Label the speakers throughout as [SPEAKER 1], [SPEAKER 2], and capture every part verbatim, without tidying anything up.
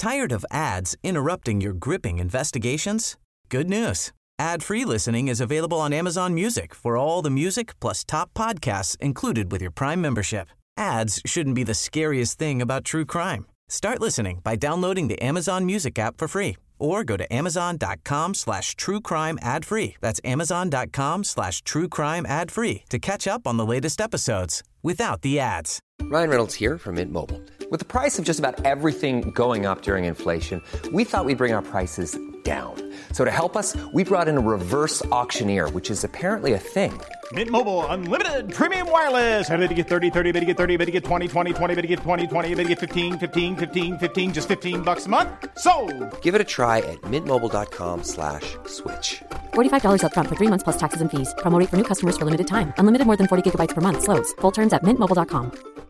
[SPEAKER 1] Tired of ads interrupting your gripping investigations? Good news. Ad-free listening is available on Amazon Music for all the music plus top podcasts included with your Prime membership. Ads shouldn't be the scariest thing about true crime. Start listening by downloading the Amazon Music app for free or go to amazon.com slash true crime ad free. That's amazon.com slash true crime ad free to catch up on the latest episodes without the ads.
[SPEAKER 2] Ryan Reynolds here from Mint Mobile. With the price of just about everything going up during inflation, we thought we'd bring our prices down. So to help us, we brought in a reverse auctioneer, which is apparently a thing.
[SPEAKER 3] Mint Mobile Unlimited Premium Wireless. How to get thirty, thirty, how to get thirty, how to get twenty, twenty, twenty, how to get twenty, twenty, how to get fifteen, fifteen, fifteen, fifteen, just fifteen bucks a month? Sold!
[SPEAKER 2] Give it a try at mintmobile.com slash switch.
[SPEAKER 4] forty-five dollars up front for three months plus taxes and fees. Promo rate for new customers for limited time. Unlimited more than forty gigabytes per month. Slows full terms at mint mobile dot com.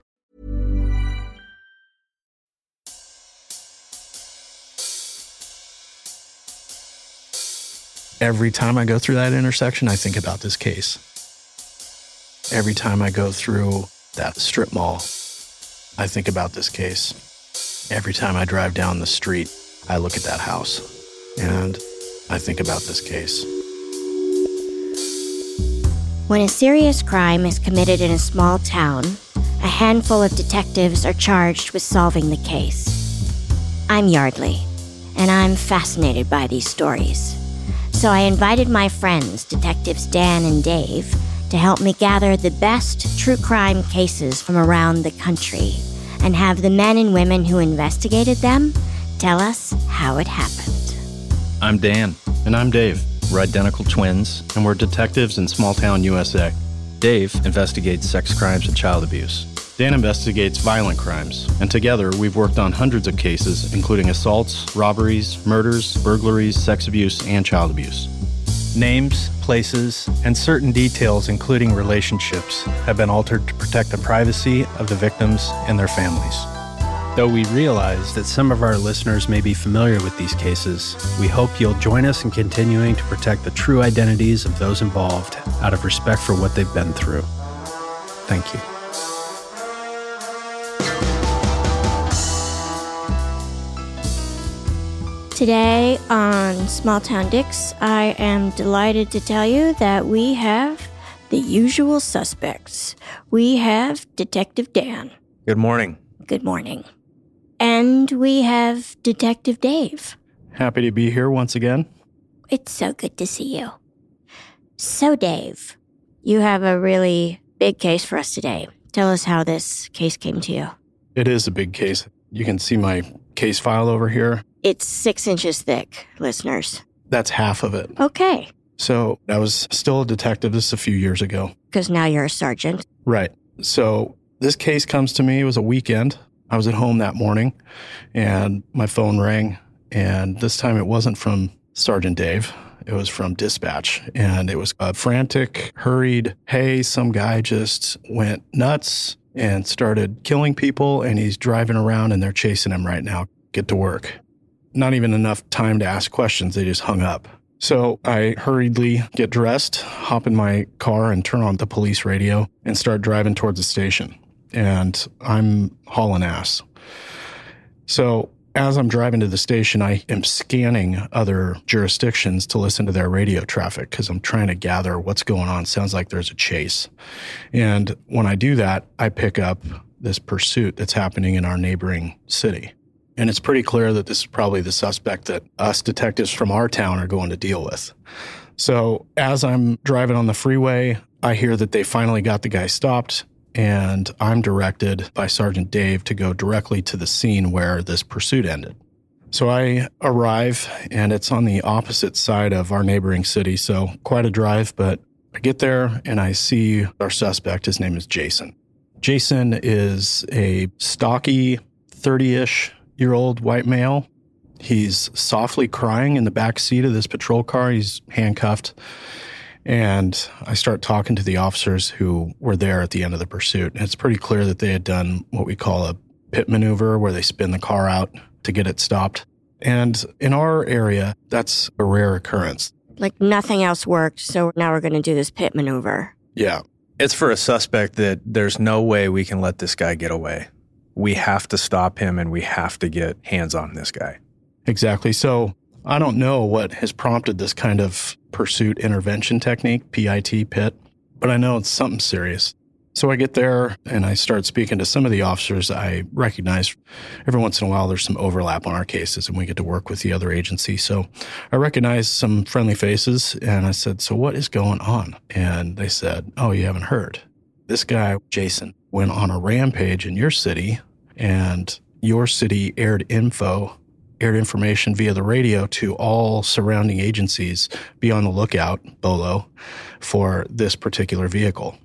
[SPEAKER 5] Every time I go through that intersection, I think about this case. Every time I go through that strip mall, I think about this case. Every time I drive down the street, I look at that house and I think about this case.
[SPEAKER 6] When a serious crime is committed in a small town, a handful of detectives are charged with solving the case. I'm Yardley, and I'm fascinated by these stories. So I invited my friends, Detectives Dan and Dave, to help me gather the best true crime cases from around the country and have the men and women who investigated them tell us how it happened.
[SPEAKER 7] I'm Dan.
[SPEAKER 5] And I'm Dave.
[SPEAKER 7] We're identical twins, and we're detectives in small-town U S A. Dave investigates sex crimes and child abuse.
[SPEAKER 5] Dan investigates violent crimes, and together we've worked on hundreds of cases, including assaults, robberies, murders, burglaries, sex abuse, and child abuse. Names, places, and certain details, including relationships, have been altered to protect the privacy of the victims and their families. Though we realize that some of our listeners may be familiar with these cases, we hope you'll join us in continuing to protect the true identities of those involved out of respect for what they've been through. Thank you.
[SPEAKER 6] Today on Small Town Dicks, I am delighted to tell you that we have the usual suspects. We have Detective Dan.
[SPEAKER 7] Good morning.
[SPEAKER 6] Good morning. And we have Detective Dave.
[SPEAKER 5] Happy to be here once again.
[SPEAKER 6] It's so good to see you. So, Dave, you have a really big case for us today. Tell us how this case came to you.
[SPEAKER 5] It is a big case. You can see my case file over here.
[SPEAKER 6] It's six inches thick, listeners.
[SPEAKER 5] That's half of it.
[SPEAKER 6] Okay.
[SPEAKER 5] So I was still a detective. This is a few years ago.
[SPEAKER 6] Because now you're a sergeant.
[SPEAKER 5] Right. So this case comes to me. It was a weekend. I was at home that morning, and my phone rang. And this time it wasn't from Sergeant Dave. It was from dispatch. And it was a frantic, hurried, hey, some guy just went nuts and started killing people, and he's driving around, and they're chasing him right now. Get to work. Not even enough time to ask questions. They just hung up. So I hurriedly get dressed, hop in my car, and turn on the police radio and start driving towards the station. And I'm hauling ass. So as I'm driving to the station, I am scanning other jurisdictions to listen to their radio traffic because I'm trying to gather what's going on. Sounds like there's a chase. And when I do that, I pick up this pursuit that's happening in our neighboring city. And it's pretty clear that this is probably the suspect that us detectives from our town are going to deal with. So as I'm driving on the freeway, I hear that they finally got the guy stopped, and I'm directed by Sergeant Dave to go directly to the scene where this pursuit ended. So I arrive, and it's on the opposite side of our neighboring city, so quite a drive, but I get there, and I see our suspect. His name is Jason. Jason is a stocky, thirty-ish year old white male. He's softly crying in the back seat of this patrol car. He's handcuffed. And I start talking to the officers who were there at the end of the pursuit. And it's pretty clear that they had done what we call a pit maneuver, where they spin the car out to get it stopped. And in our area, that's a rare occurrence.
[SPEAKER 6] Like nothing else worked, so now we're going to do this pit maneuver.
[SPEAKER 5] Yeah.
[SPEAKER 7] It's for a suspect that there's no way we can let this guy get away. we have to stop him and we have to get hands on this guy.
[SPEAKER 5] Exactly. So I don't know what has prompted this kind of pursuit intervention technique, P I T, P I T, but I know it's something serious. So I get there and I start speaking to some of the officers. I recognize every once in a while there's some overlap on our cases and we get to work with the other agency. So I recognized some friendly faces and I said, so what is going on? And they said, oh, you haven't heard. This guy, Jason, went on a rampage in your city and your city aired info, aired information via the radio to all surrounding agencies. Be on the lookout, BOLO, for this particular vehicle.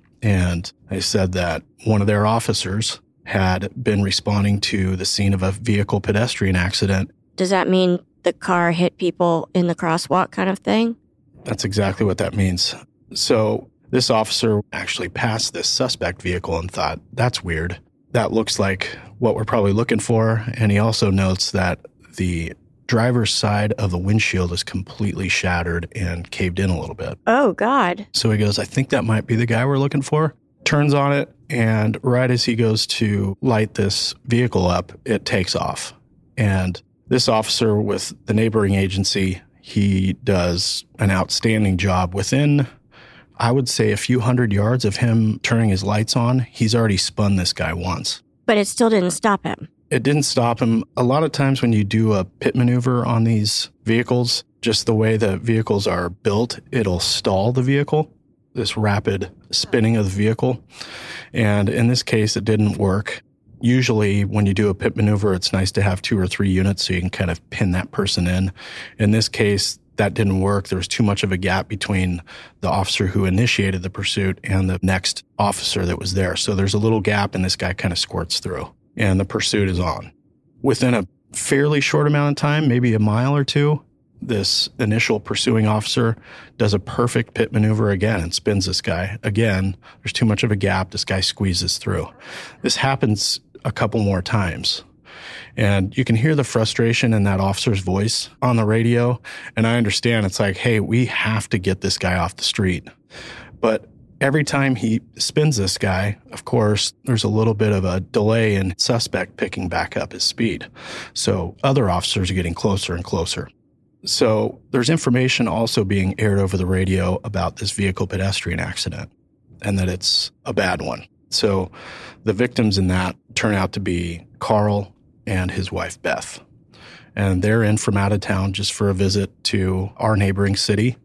[SPEAKER 5] And they said that one of their officers had been responding to the scene of a vehicle pedestrian accident.
[SPEAKER 6] Does that mean the car hit people in the crosswalk kind of thing?
[SPEAKER 5] That's exactly what that means. So this officer actually passed this suspect vehicle and thought, that's weird. That looks like what we're probably looking for. And he also notes that the driver's side of the windshield is completely shattered and caved in a little bit.
[SPEAKER 6] Oh, God.
[SPEAKER 5] So he goes, I think that might be the guy we're looking for. Turns on it, and right as he goes to light this vehicle up, it takes off. And this officer with the neighboring agency, he does an outstanding job. Within, I would say, a few hundred yards of him turning his lights on, he's already spun this guy once.
[SPEAKER 6] But it still didn't stop him.
[SPEAKER 5] It didn't stop him. A lot of times when you do a pit maneuver on these vehicles, just the way the vehicles are built, it'll stall the vehicle, this rapid spinning of the vehicle. And in this case, it didn't work. Usually when you do a pit maneuver, it's nice to have two or three units so you can kind of pin that person in. In this case, that didn't work. There was too much of a gap between the officer who initiated the pursuit and the next officer that was there. So there's a little gap and this guy kind of squirts through. And the pursuit is on. Within a fairly short amount of time, maybe a mile or two, this initial pursuing officer does a perfect pit maneuver again and spins this guy. Again, there's too much of a gap. This guy squeezes through. This happens a couple more times. And you can hear the frustration in that officer's voice on the radio. And I understand it's like, hey, we have to get this guy off the street. But every time he spins this guy, of course, there's a little bit of a delay in suspect picking back up his speed. So other officers are getting closer and closer. So there's information also being aired over the radio about this vehicle pedestrian accident and that it's a bad one. So the victims in that turn out to be Carl and his wife, Beth. And they're in from out of town just for a visit to our neighboring city.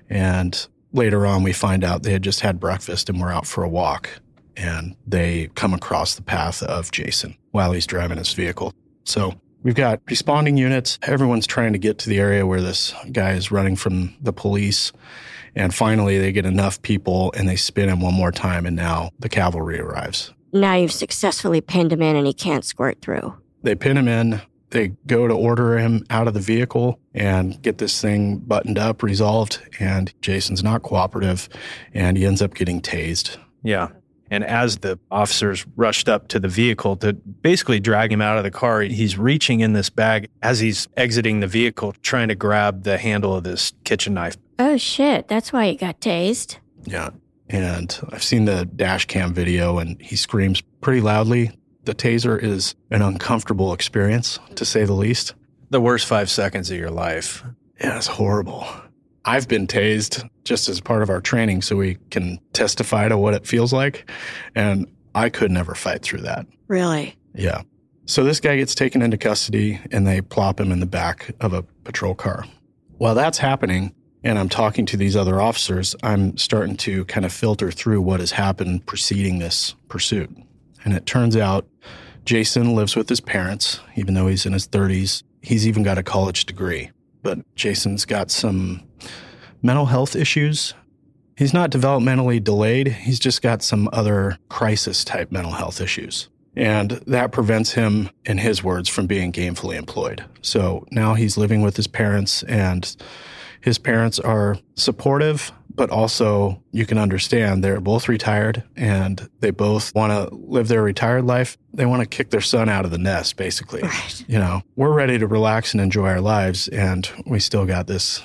[SPEAKER 5] And later on, we find out they had just had breakfast and were out for a walk, and they come across the path of Jason while he's driving his vehicle. So we've got responding units. Everyone's trying to get to the area where this guy is running from the police. And finally, they get enough people, and they spin him one more time, and now the cavalry arrives.
[SPEAKER 6] Now you've successfully pinned him in, and he can't squirt through.
[SPEAKER 5] They pin him in. They go to order him out of the vehicle and get this thing buttoned up, resolved, and Jason's not cooperative, and he ends up getting tased.
[SPEAKER 7] Yeah. And as the officers rushed up to the vehicle to basically drag him out of the car, he's reaching in this bag as he's exiting the vehicle, trying to grab the handle of this kitchen knife.
[SPEAKER 6] Oh, shit. That's why he got tased.
[SPEAKER 5] Yeah. And I've seen the dash cam video, and he screams pretty loudly. The taser is an uncomfortable experience, to say the least.
[SPEAKER 7] The worst five seconds of your life.
[SPEAKER 5] Yeah, it's horrible. I've been tased just as part of our training so we can testify to what it feels like, and I could never fight through that.
[SPEAKER 6] Really?
[SPEAKER 5] Yeah. So this guy gets taken into custody, and they plop him in the back of a patrol car. While that's happening, and I'm talking to these other officers, I'm starting to kind of filter through what has happened preceding this pursuit. And it turns out Jason lives with his parents, even though he's in his thirties. He's even got a college degree. But Jason's got some mental health issues. He's not developmentally delayed. He's just got some other crisis-type mental health issues. And that prevents him, in his words, from being gainfully employed. So now he's living with his parents, and his parents are supportive, but also you can understand they're both retired and they both want to live their retired life. They want to kick their son out of the nest, basically.
[SPEAKER 6] Right.
[SPEAKER 5] You know, we're ready to relax and enjoy our lives, and we still got this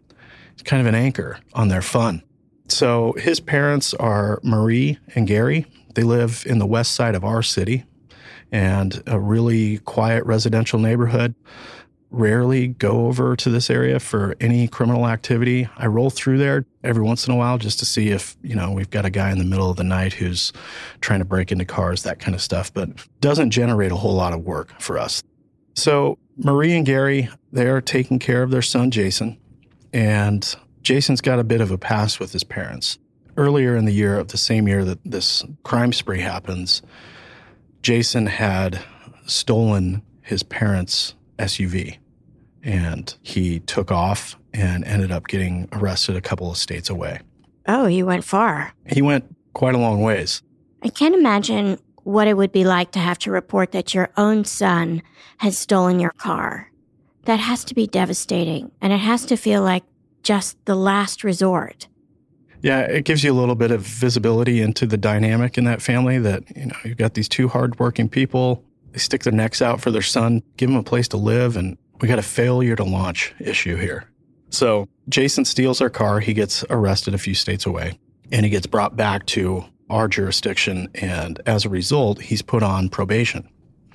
[SPEAKER 5] kind of an anchor on their fun. So his parents are Marie and Gary. They live in the west side of our city, and a really quiet residential neighborhood. Rarely go over to this area for any criminal activity. I roll through there every once in a while just to see if, you know, we've got a guy in the middle of the night who's trying to break into cars, that kind of stuff, but doesn't generate a whole lot of work for us. So Marie and Gary, they're taking care of their son, Jason, and Jason's got a bit of a past with his parents. Earlier in the year, of the same year that this crime spree happens, Jason had stolen his parents' S U V, and he took off and ended up getting arrested a couple of states away.
[SPEAKER 6] Oh, he went far.
[SPEAKER 5] He went quite a long ways.
[SPEAKER 6] I can't imagine what it would be like to have to report that your own son has stolen your car. That has to be devastating, and it has to feel like just the last resort.
[SPEAKER 5] Yeah, it gives you a little bit of visibility into the dynamic in that family that, you know, you've got these two hardworking people. They stick their necks out for their son, give him a place to live, and we got a failure to launch issue here. So Jason steals our car. He gets arrested a few states away, and he gets brought back to our jurisdiction, and as a result, he's put on probation.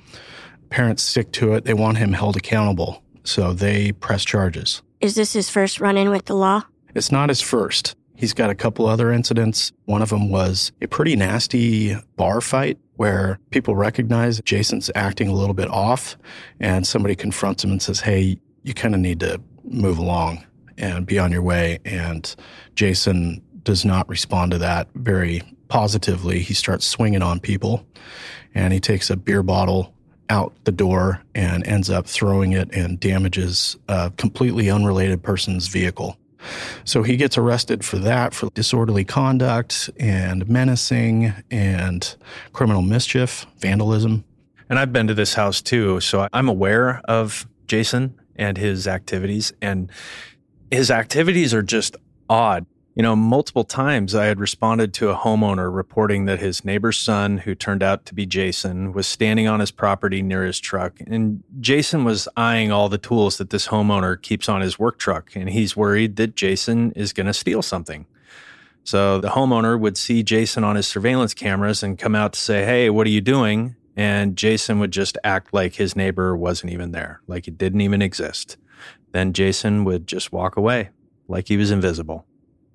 [SPEAKER 5] Parents stick to it. They want him held accountable, so they press charges.
[SPEAKER 6] Is this his first run-in with the law?
[SPEAKER 5] It's not his first. He's got a couple other incidents. One of them was a pretty nasty bar fight where people recognize Jason's acting a little bit off, and somebody confronts him and says, hey, you kind of need to move along and be on your way. And Jason does not respond to that very positively. He starts swinging on people, and he takes a beer bottle out the door and ends up throwing it and damages a completely unrelated person's vehicle. So he gets arrested for that, for disorderly conduct and menacing and criminal mischief, vandalism.
[SPEAKER 7] And I've been to this house too, so I'm aware of Jason and his activities, and his activities are just odd. You know, multiple times I had responded to a homeowner reporting that his neighbor's son, who turned out to be Jason, was standing on his property near his truck. And Jason was eyeing all the tools that this homeowner keeps on his work truck. And he's worried that Jason is going to steal something. So the homeowner would see Jason on his surveillance cameras and come out to say, hey, what are you doing? And Jason would just act like his neighbor wasn't even there, like it didn't even exist. Then Jason would just walk away like he was invisible.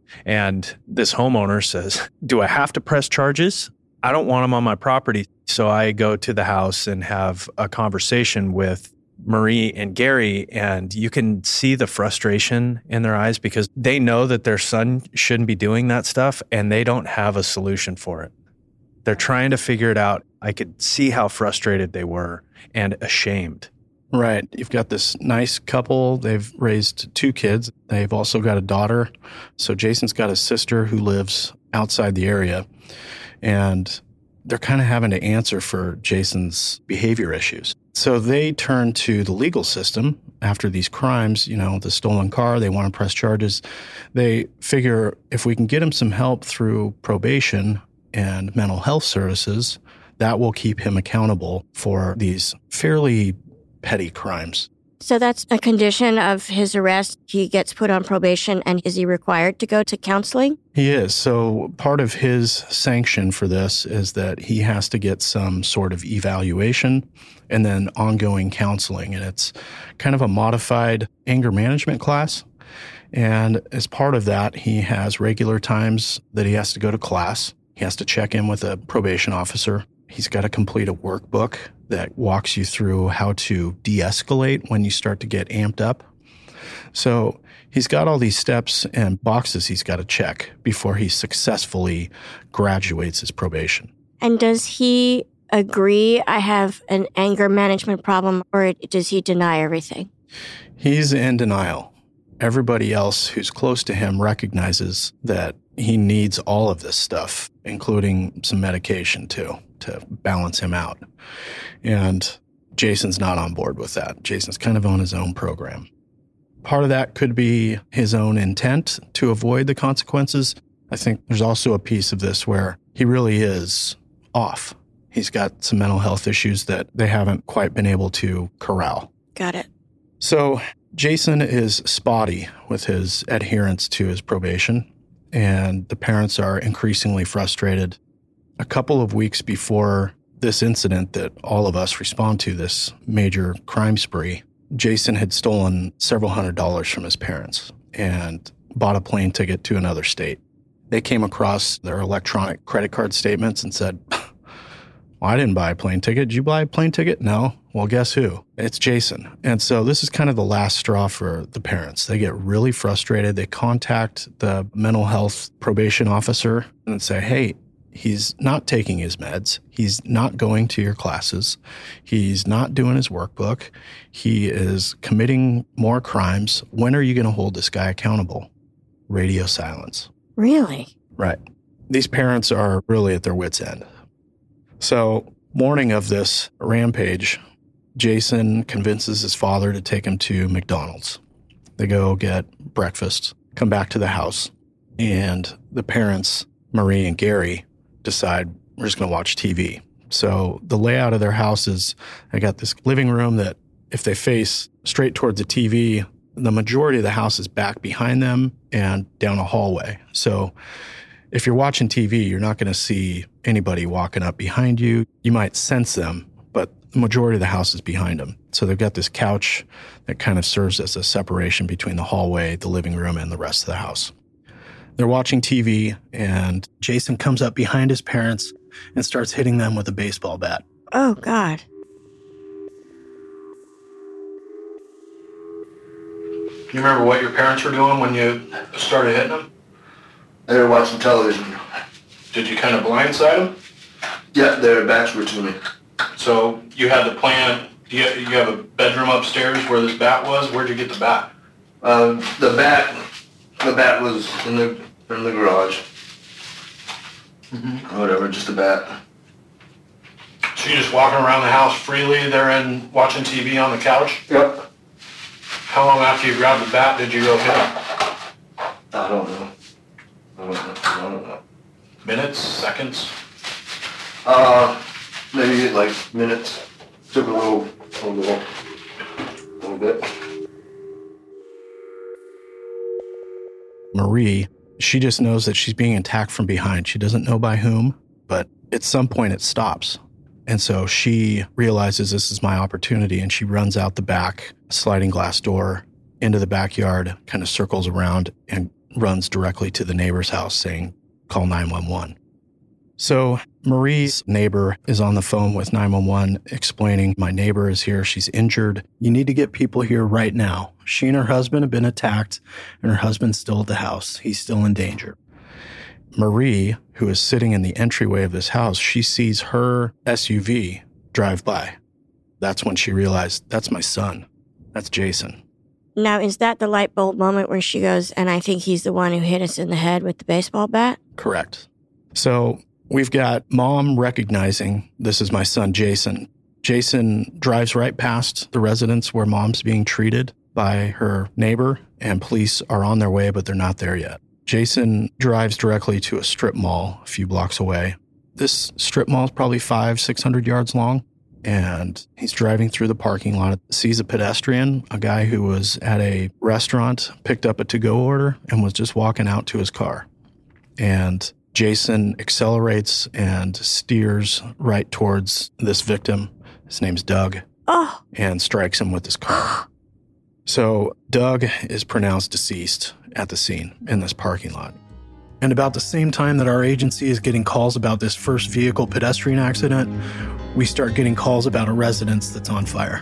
[SPEAKER 7] And this homeowner says, do I have to press charges? I don't want him on my property. So I go to the house and have a conversation with Marie and Gary, and you can see the frustration in their eyes because they know that their son shouldn't be doing that stuff, and they don't have a solution for it. They're trying to figure it out. I could see how frustrated they were and ashamed.
[SPEAKER 5] Right. You've got this nice couple. They've raised two kids. They've also got a daughter. So Jason's got a sister who lives outside the area. And they're kind of having to answer for Jason's behavior issues. So they turn to the legal system after these crimes, you know, the stolen car, they want to press charges. They figure if we can get him some help through probation and mental health services, that will keep him accountable for these fairly petty crimes.
[SPEAKER 6] So that's a condition of his arrest. He gets put on probation, and is he required to go to counseling?
[SPEAKER 5] He is. So part of his sanction for this is that he has to get some sort of evaluation and then ongoing counseling. And it's kind of a modified anger management class. And as part of that, he has regular times that he has to go to class. He has to check in with a probation officer. He's got to complete a workbook that walks you through how to de-escalate when you start to get amped up. So he's got all these steps and boxes he's got to check before he successfully graduates his probation.
[SPEAKER 6] And does he agree, I have an anger management problem, or does he deny everything?
[SPEAKER 5] He's in denial. Everybody else who's close to him recognizes that he needs all of this stuff, including some medication too, to balance him out. And Jason's not on board with that. Jason's kind of on his own program. Part of that could be his own intent to avoid the consequences. I think there's also a piece of this where he really is off. He's got some mental health issues that they haven't quite been able to corral.
[SPEAKER 6] Got it.
[SPEAKER 5] So Jason is spotty with his adherence to his probation, and the parents are increasingly frustrated. A couple of weeks before this incident that all of us respond to, this major crime spree, Jason had stolen several hundred dollars from his parents and bought a plane ticket to another state. They came across their electronic credit card statements and said, well, I didn't buy a plane ticket. Did you buy a plane ticket? No. Well, guess who? It's Jason. And so this is kind of the last straw for the parents. They get really frustrated. They contact the mental health probation officer and say, hey, he's not taking his meds. He's not going to your classes. He's not doing his workbook. He is committing more crimes. When are you going to hold this guy accountable? Radio silence.
[SPEAKER 6] Really?
[SPEAKER 5] Right. These parents are really at their wits' end. So, morning of this rampage, Jason convinces his father to take him to McDonald's. They go get breakfast, come back to the house, and the parents, Marie and Gary, decide we're just going to watch T V. So the layout of their house is, they got this living room that if they face straight towards the T V, the majority of the house is back behind them and down a hallway. So if you're watching T V, you're not going to see anybody walking up behind you. You might sense them, but the majority of the house is behind them. So they've got this couch that kind of serves as a separation between the hallway, the living room, and the rest of the house. They're watching T V, and Jason comes up behind his parents and starts hitting them with a baseball bat.
[SPEAKER 6] Oh, God.
[SPEAKER 5] You remember what your parents were doing when you started hitting them?
[SPEAKER 8] They were watching television.
[SPEAKER 5] Did you kind of blindside them?
[SPEAKER 8] Yeah, their backs were to me.
[SPEAKER 5] So you had the plan, you you have a bedroom upstairs where this bat was? Where'd you get the bat?
[SPEAKER 8] Um, the bat, the bat was in the in the garage. Mm-hmm. Whatever, just a bat.
[SPEAKER 5] So you're just walking around the house freely there and watching T V on the couch?
[SPEAKER 8] Yep.
[SPEAKER 5] How long after you grabbed the bat did you go hit him?
[SPEAKER 8] I don't know. I don't know. I don't know.
[SPEAKER 5] Minutes? Seconds?
[SPEAKER 8] Uh, maybe like minutes. Took a little, a little, a little bit.
[SPEAKER 5] Marie, she just knows that she's being attacked from behind. She doesn't know by whom, but at some point it stops. And so she realizes this is my opportunity, and she runs out the back sliding glass door into the backyard, kind of circles around and runs directly to the neighbor's house saying, call nine one one. So Marie's neighbor is on the phone with nine one one explaining, my neighbor is here. She's injured. You need to get people here right now. She and her husband have been attacked, and her husband's still at the house. He's still in danger. Marie, who is sitting in the entryway of this house, she sees her S U V drive by. That's when she realized, that's my son. That's Jason.
[SPEAKER 6] Now, is that the light bulb moment where she goes, and I think he's the one who hit us in the head with the baseball bat?
[SPEAKER 5] Correct. So we've got mom recognizing this is my son, Jason. Jason drives right past the residence where mom's being treated by her neighbor, and police are on their way, but they're not there yet. Jason drives directly to a strip mall a few blocks away. This strip mall is probably five, six hundred yards long, and he's driving through the parking lot, sees a pedestrian, a guy who was at a restaurant, picked up a to-go order, and was just walking out to his car. And Jason accelerates and steers right towards this victim. His name's Doug.
[SPEAKER 6] Oh.
[SPEAKER 5] And strikes him with his car. So Doug is pronounced deceased at the scene in this parking lot. And about the same time that our agency is getting calls about this first vehicle pedestrian accident, we start getting calls about a residence that's on fire.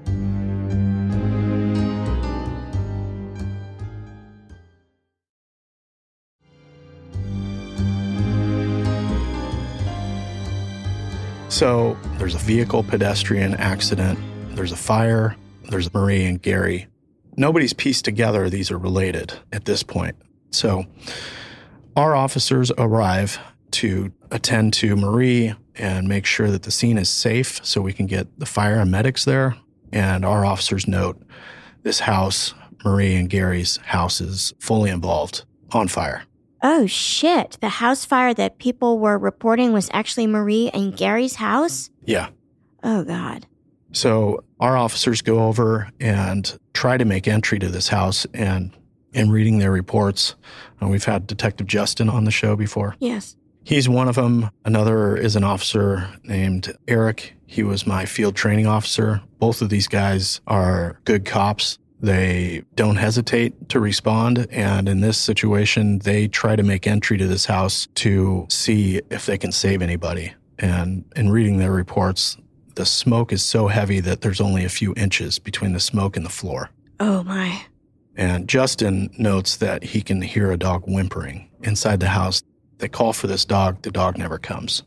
[SPEAKER 5] So there's a vehicle pedestrian accident, there's a fire, there's Marie and Gary. Nobody's pieced together these are related at this point. So our officers arrive to attend to Marie and make sure that the scene is safe so we can get the fire and medics there. And our officers note this house, Marie and Gary's house, is fully involved, on fire.
[SPEAKER 6] Oh, shit. The house fire that people were reporting was actually Marie and Gary's house?
[SPEAKER 5] Yeah.
[SPEAKER 6] Oh, God.
[SPEAKER 5] So our officers go over and try to make entry to this house, and in reading their reports, uh, we've had Detective Justin on the show before.
[SPEAKER 6] Yes.
[SPEAKER 5] He's one of them. Another is an officer named Eric. He was my field training officer. Both of these guys are good cops. They don't hesitate to respond. And in this situation, they try to make entry to this house to see if they can save anybody. And in reading their reports, the smoke is so heavy that there's only a few inches between the smoke and the floor.
[SPEAKER 6] Oh, my.
[SPEAKER 5] And Justin notes that he can hear a dog whimpering inside the house. They call for this dog. The dog never comes.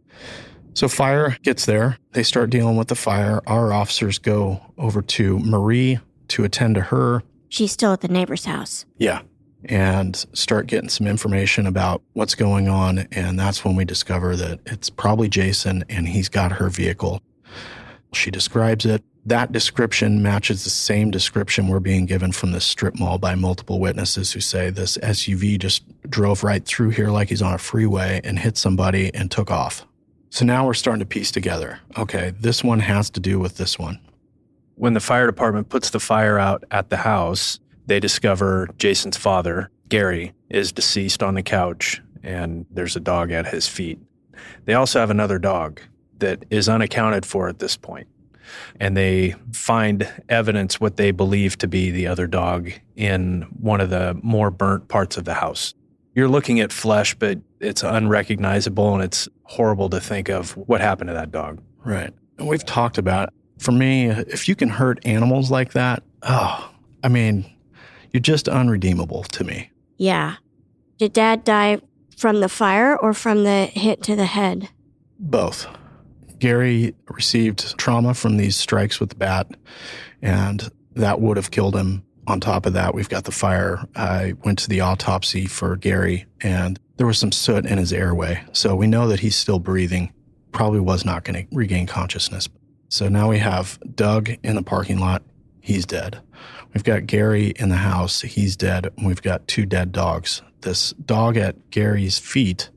[SPEAKER 5] So fire gets there. They start dealing with the fire. Our officers go over to Marie to attend to her.
[SPEAKER 6] She's still at the neighbor's house.
[SPEAKER 5] Yeah. And start getting some information about what's going on. And that's when we discover that it's probably Jason and he's got her vehicle. She describes it. That description matches the same description we're being given from this strip mall by multiple witnesses who say this S U V just drove right through here like he's on a freeway and hit somebody and took off. So now we're starting to piece together. Okay, this one has to do with this one.
[SPEAKER 7] When the fire department puts the fire out at the house, they discover Jason's father, Gary, is deceased on the couch, and there's a dog at his feet. They also have another dog that is unaccounted for at this point. And they find evidence, what they believe to be the other dog, in one of the more burnt parts of the house. You're looking at flesh, but it's unrecognizable, and it's horrible to think of what happened to that dog.
[SPEAKER 5] Right. And we've talked about, for me, if you can hurt animals like that, oh, I mean, you're just unredeemable to me.
[SPEAKER 6] Yeah. Did Dad die from the fire or from the hit to the head?
[SPEAKER 5] Both. Gary received trauma from these strikes with the bat, and that would have killed him. On top of that, we've got the fire. I went to the autopsy for Gary, and there was some soot in his airway. So we know that he's still breathing, probably was not going to regain consciousness. So now we have Doug in the parking lot. He's dead. We've got Gary in the house. He's dead. And we've got two dead dogs. This dog at Gary's feet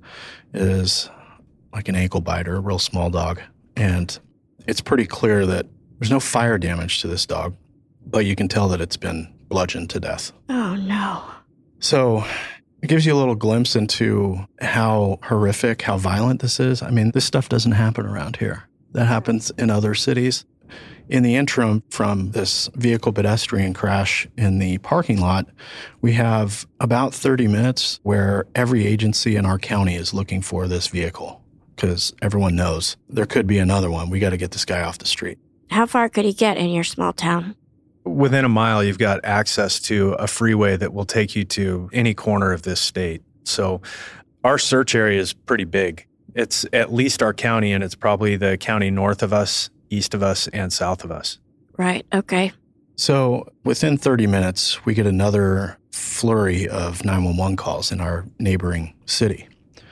[SPEAKER 5] is like an ankle biter, a real small dog. And it's pretty clear that there's no fire damage to this dog, but you can tell that it's been bludgeoned to death.
[SPEAKER 6] Oh, no.
[SPEAKER 5] So it gives you a little glimpse into how horrific, how violent this is. I mean, this stuff doesn't happen around here. That happens in other cities. In the interim from this vehicle pedestrian crash in the parking lot, we have about thirty minutes where every agency in our county is looking for this vehicle because everyone knows there could be another one. We got to get this guy off the street.
[SPEAKER 6] How far could he get in your small town?
[SPEAKER 7] Within a mile, you've got access to a freeway that will take you to any corner of this state. So our search area is pretty big. It's at least our county, and it's probably the county north of us, east of us, and south of us.
[SPEAKER 6] Right, okay.
[SPEAKER 5] So within thirty minutes, we get another flurry of nine one one calls in our neighboring city.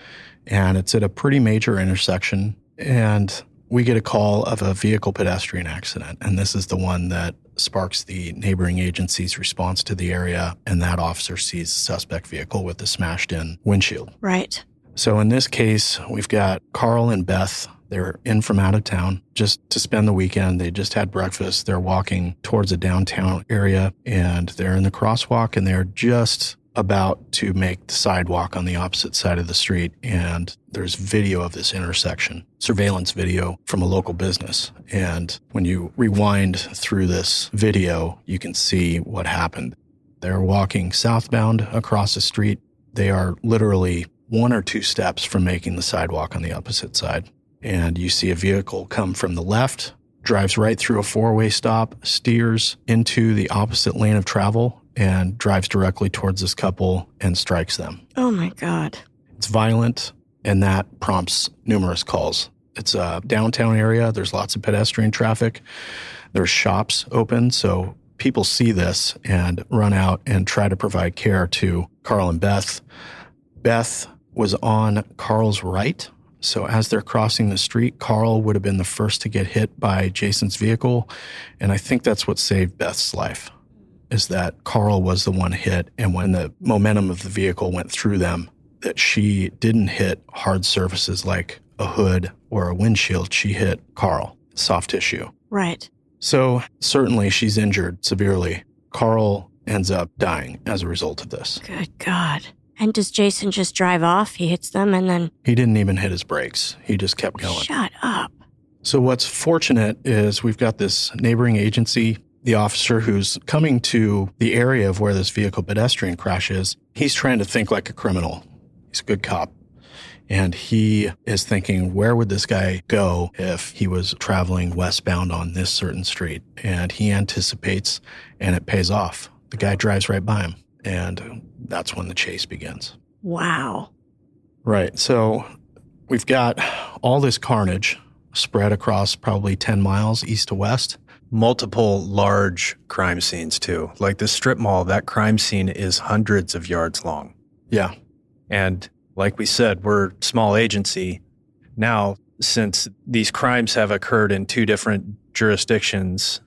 [SPEAKER 5] And it's at a pretty major intersection, and we get a call of a vehicle pedestrian accident. And this is the one that sparks the neighboring agency's response to the area, and that officer sees the suspect vehicle with the smashed-in windshield.
[SPEAKER 6] Right.
[SPEAKER 5] So in this case, we've got Carl and Beth. They're in from out of town just to spend the weekend. They just had breakfast. They're walking towards a downtown area, and they're in the crosswalk, and they're just about to make the sidewalk on the opposite side of the street. And there's video of this intersection, surveillance video from a local business. And when you rewind through this video, you can see what happened. They're walking southbound across the street. They are literally one or two steps from making the sidewalk on the opposite side. And you see a vehicle come from the left, drives right through a four-way stop, steers into the opposite lane of travel, and drives directly towards this couple and strikes them.
[SPEAKER 6] Oh, my God.
[SPEAKER 5] It's violent, and that prompts numerous calls. It's a downtown area. There's lots of pedestrian traffic. There's shops open, so people see this and run out and try to provide care to Carl and Beth. Beth was on Carl's right. So as they're crossing the street, Carl would have been the first to get hit by Jason's vehicle. And I think that's what saved Beth's life, is that Carl was the one hit. And when the momentum of the vehicle went through them, that she didn't hit hard surfaces like a hood or a windshield. She hit Carl, soft tissue.
[SPEAKER 6] Right.
[SPEAKER 5] So certainly she's injured severely. Carl ends up dying as a result of this.
[SPEAKER 6] Good God. And does Jason just drive off? He hits them and then...
[SPEAKER 5] He didn't even hit his brakes. He just kept going.
[SPEAKER 6] Shut up.
[SPEAKER 5] So what's fortunate is we've got this neighboring agency, the officer who's coming to the area of where this vehicle pedestrian crash is. He's trying to think like a criminal. He's a good cop. And he is thinking, where would this guy go if he was traveling westbound on this certain street? And he anticipates, and it pays off. The guy drives right by him. And that's when the chase begins.
[SPEAKER 6] Wow.
[SPEAKER 5] Right. So we've got all this carnage spread across probably ten miles east to west.
[SPEAKER 7] Multiple large crime scenes, too. Like the strip mall, that crime scene is hundreds of yards long.
[SPEAKER 5] Yeah.
[SPEAKER 7] And like we said, we're a small agency. Now, since these crimes have occurred in two different jurisdictions,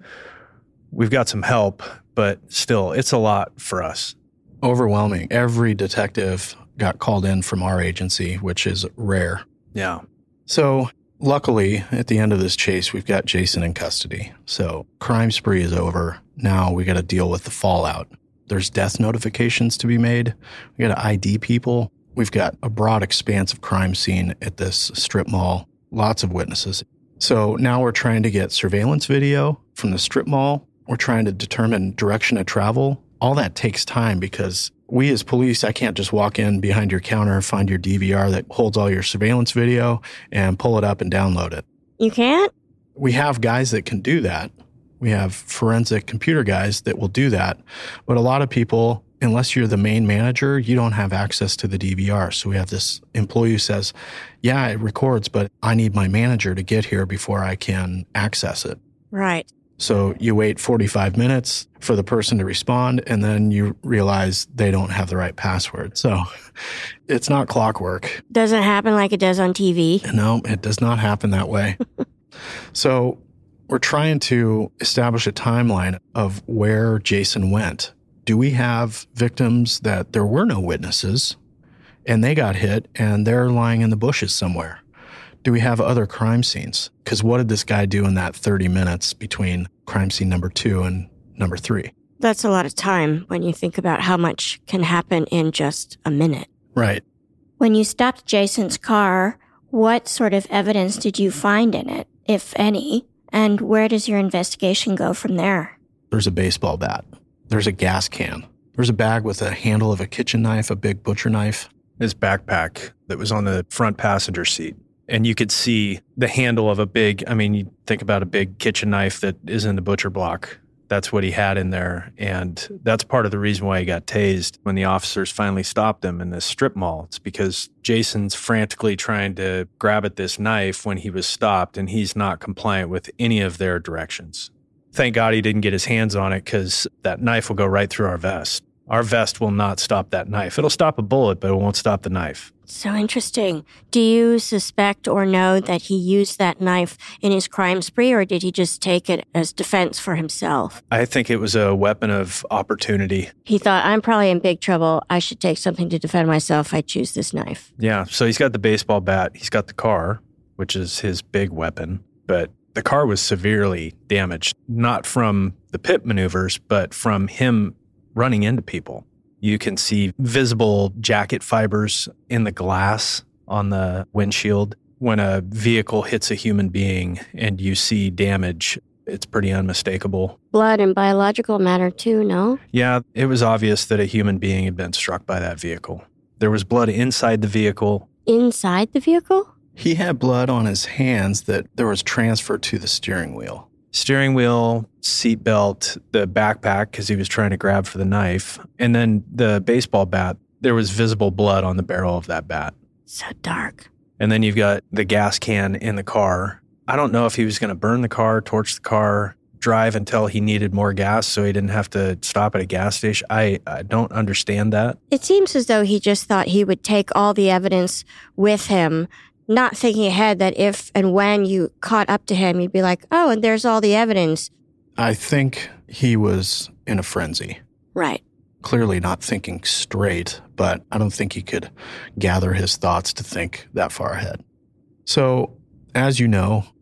[SPEAKER 7] we've got some help, but still, it's a lot for us.
[SPEAKER 5] Overwhelming. Every detective got called in from our agency, which is rare.
[SPEAKER 7] Yeah.
[SPEAKER 5] So luckily, at the end of this chase, we've got Jason in custody. So crime spree is over. Now we got to deal with the fallout. There's death notifications to be made. We got to I D people. We've got a broad expanse of crime scene at this strip mall. Lots of witnesses. So now we're trying to get surveillance video from the strip mall. We're trying to determine direction of travel. All that takes time because we as police, I can't just walk in behind your counter, find your D V R that holds all your surveillance video and pull it up and download it.
[SPEAKER 6] You can't?
[SPEAKER 5] We have guys that can do that. We have forensic computer guys that will do that. But a lot of people, unless you're the main manager, you don't have access to the D V R. So we have this employee who says, yeah, it records, but I need my manager to get here before I can access it.
[SPEAKER 6] Right.
[SPEAKER 5] So you wait forty-five minutes for the person to respond, and then you realize they don't have the right password. So it's not clockwork.
[SPEAKER 6] Doesn't happen like it does on T V.
[SPEAKER 5] No, it does not happen that way. So we're trying to establish a timeline of where Jason went. Do we have victims that there were no witnesses and they got hit and they're lying in the bushes somewhere? Do we have other crime scenes? Because what did this guy do in that thirty minutes between crime scene number two and number three?
[SPEAKER 6] That's a lot of time when you think about how much can happen in just a minute.
[SPEAKER 5] Right.
[SPEAKER 6] When you stopped Jason's car, what sort of evidence did you find in it, if any? And where does your investigation go from there?
[SPEAKER 5] There's a baseball bat. There's a gas can. There's a bag with a handle of a kitchen knife, a big butcher knife.
[SPEAKER 7] His backpack that was on the front passenger seat. And you could see the handle of a big, I mean, you think about a big kitchen knife that is in the butcher block. That's what he had in there. And that's part of the reason why he got tased when the officers finally stopped him in this strip mall. It's because Jason's frantically trying to grab at this knife when he was stopped, and he's not compliant with any of their directions. Thank God he didn't get his hands on it, because that knife will go right through our vest. Our vest will not stop that knife. It'll stop a bullet, but it won't stop the knife.
[SPEAKER 6] So interesting. Do you suspect or know that he used that knife in his crime spree, or did he just take it as defense for himself?
[SPEAKER 7] I think it was a weapon of opportunity.
[SPEAKER 6] He thought, I'm probably in big trouble. I should take something to defend myself. I choose this knife.
[SPEAKER 7] Yeah, so he's got the baseball bat. He's got the car, which is his big weapon. But the car was severely damaged, not from the pit maneuvers, but from him running into people. You can see visible jacket fibers in the glass on the windshield. When a vehicle hits a human being and you see damage, it's pretty unmistakable.
[SPEAKER 6] Blood and biological matter too, no?
[SPEAKER 7] Yeah, it was obvious that a human being had been struck by that vehicle. There was blood inside the vehicle.
[SPEAKER 6] Inside the vehicle?
[SPEAKER 5] He had blood on his hands that there was transferred to the steering wheel.
[SPEAKER 7] Steering wheel, seatbelt, the backpack because he was trying to grab for the knife, and then the baseball bat. There was visible blood on the barrel of that bat.
[SPEAKER 6] So dark.
[SPEAKER 7] And then you've got the gas can in the car. I don't know if he was going to burn the car, torch the car, drive until he needed more gas so he didn't have to stop at a gas station. I, I don't understand that.
[SPEAKER 6] It seems as though he just thought he would take all the evidence with him, not thinking ahead that if and when you caught up to him, you'd be like, oh, and there's all the evidence.
[SPEAKER 5] I think he was in a frenzy.
[SPEAKER 6] Right.
[SPEAKER 5] Clearly not thinking straight, but I don't think he could gather his thoughts to think that far ahead. So, as you know,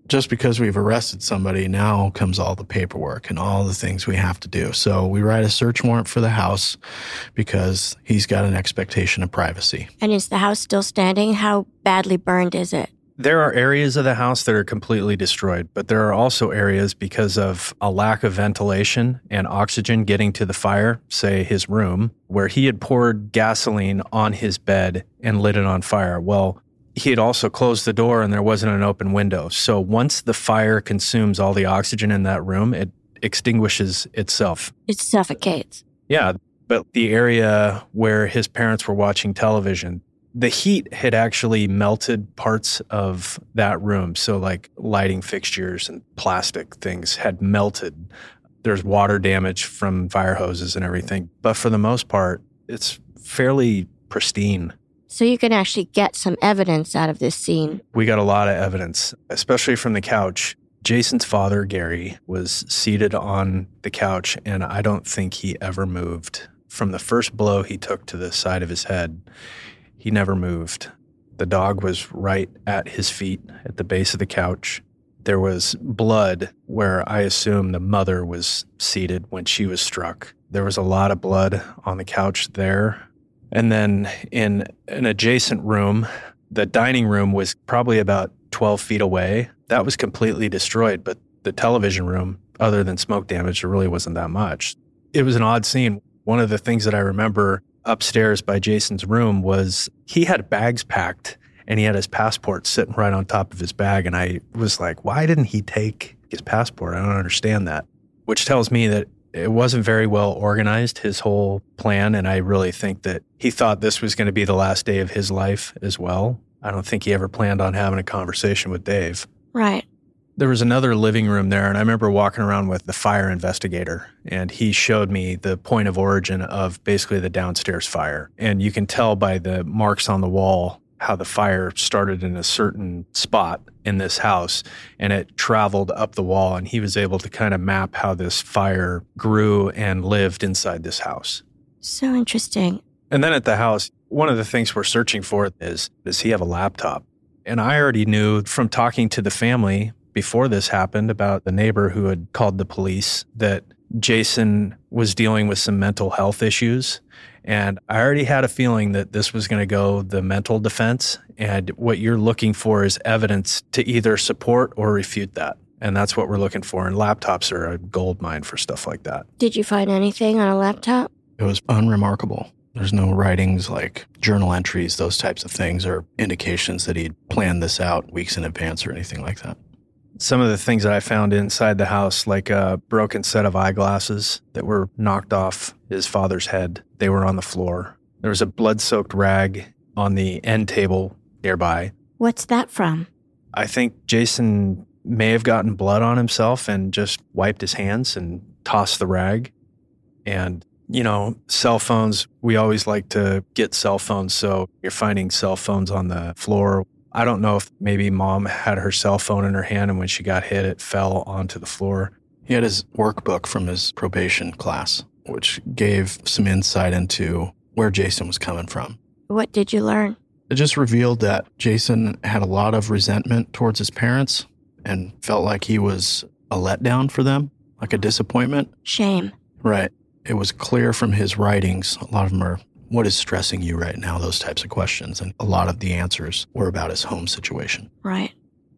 [SPEAKER 5] just because we've arrested somebody, now comes all the paperwork and all the things we have to do. So we write a search warrant for the house because he's got an expectation of privacy.
[SPEAKER 6] And is the house still standing? How badly burned is it?
[SPEAKER 7] There are areas of the house that are completely destroyed, but there are also areas because of a lack of ventilation and oxygen getting to the fire, say his room, where he had poured gasoline on his bed and lit it on fire. Well, he had also closed the door and there wasn't an open window. So once the fire consumes all the oxygen in that room, it extinguishes itself.
[SPEAKER 6] It suffocates.
[SPEAKER 7] Yeah, but the area where his parents were watching television, the heat had actually melted parts of that room. So like lighting fixtures and plastic things had melted. There's water damage from fire hoses and everything. But for the most part, it's fairly pristine.
[SPEAKER 6] So you can actually get some evidence out of this scene.
[SPEAKER 7] We got a lot of evidence, especially from the couch. Jason's father, Gary, was seated on the couch, and I don't think he ever moved. From the first blow he took to the side of his head, he never moved. The dog was right at his feet at the base of the couch. There was blood where I assume the mother was seated when she was struck. There was a lot of blood on the couch there. And then in an adjacent room, the dining room was probably about twelve feet away. That was completely destroyed, but the television room, other than smoke damage, there really wasn't that much. It was an odd scene. One of the things that I remember upstairs by Jason's room was he had bags packed and he had his passport sitting right on top of his bag. And I was like, why didn't he take his passport? I don't understand that. Which tells me that it wasn't very well organized, his whole plan. And I really think that he thought this was going to be the last day of his life as well. I don't think he ever planned on having a conversation with Dave.
[SPEAKER 6] Right.
[SPEAKER 7] There was another living room there, and I remember walking around with the fire investigator, and he showed me the point of origin of basically the downstairs fire. And you can tell by the marks on the wall how the fire started in a certain spot in this house, and it traveled up the wall, and he was able to kind of map how this fire grew and lived inside this house.
[SPEAKER 6] So interesting.
[SPEAKER 7] And then at the house, one of the things we're searching for is, does he have a laptop? And I already knew from talking to the family before this happened about the neighbor who had called the police that Jason was dealing with some mental health issues. And I already had a feeling that this was going to go the mental defense. And what you're looking for is evidence to either support or refute that. And that's what we're looking for. And laptops are a gold mine for stuff like that.
[SPEAKER 6] Did you find anything on a laptop?
[SPEAKER 5] It was unremarkable. There's no writings like journal entries, those types of things, or indications that he'd planned this out weeks in advance or anything like that.
[SPEAKER 7] Some of the things that I found inside the house, like a broken set of eyeglasses that were knocked off his father's head. They were on the floor. There was a blood-soaked rag on the end table nearby.
[SPEAKER 6] What's that from?
[SPEAKER 7] I think Jason may have gotten blood on himself and just wiped his hands and tossed the rag. And, you know, cell phones, we always like to get cell phones, so you're finding cell phones on the floor. I don't know if maybe mom had her cell phone in her hand and when she got hit, it fell onto the floor.
[SPEAKER 5] He had his workbook from his probation class, which gave some insight into where Jason was coming from.
[SPEAKER 6] What did you learn?
[SPEAKER 5] It just revealed that Jason had a lot of resentment towards his parents and felt like he was a letdown for them, like a disappointment.
[SPEAKER 6] Shame.
[SPEAKER 5] Right. It was clear from his writings, a lot of them are, what is stressing you right now? Those types of questions. And a lot of the answers were about his home situation.
[SPEAKER 6] Right.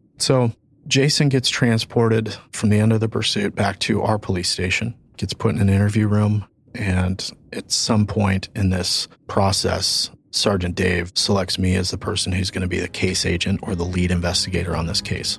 [SPEAKER 5] So Jason gets transported from the end of the pursuit back to our police station, gets put in an interview room. And at some point in this process, Sergeant Dave selects me as the person who's going to be the case agent or the lead investigator on this case.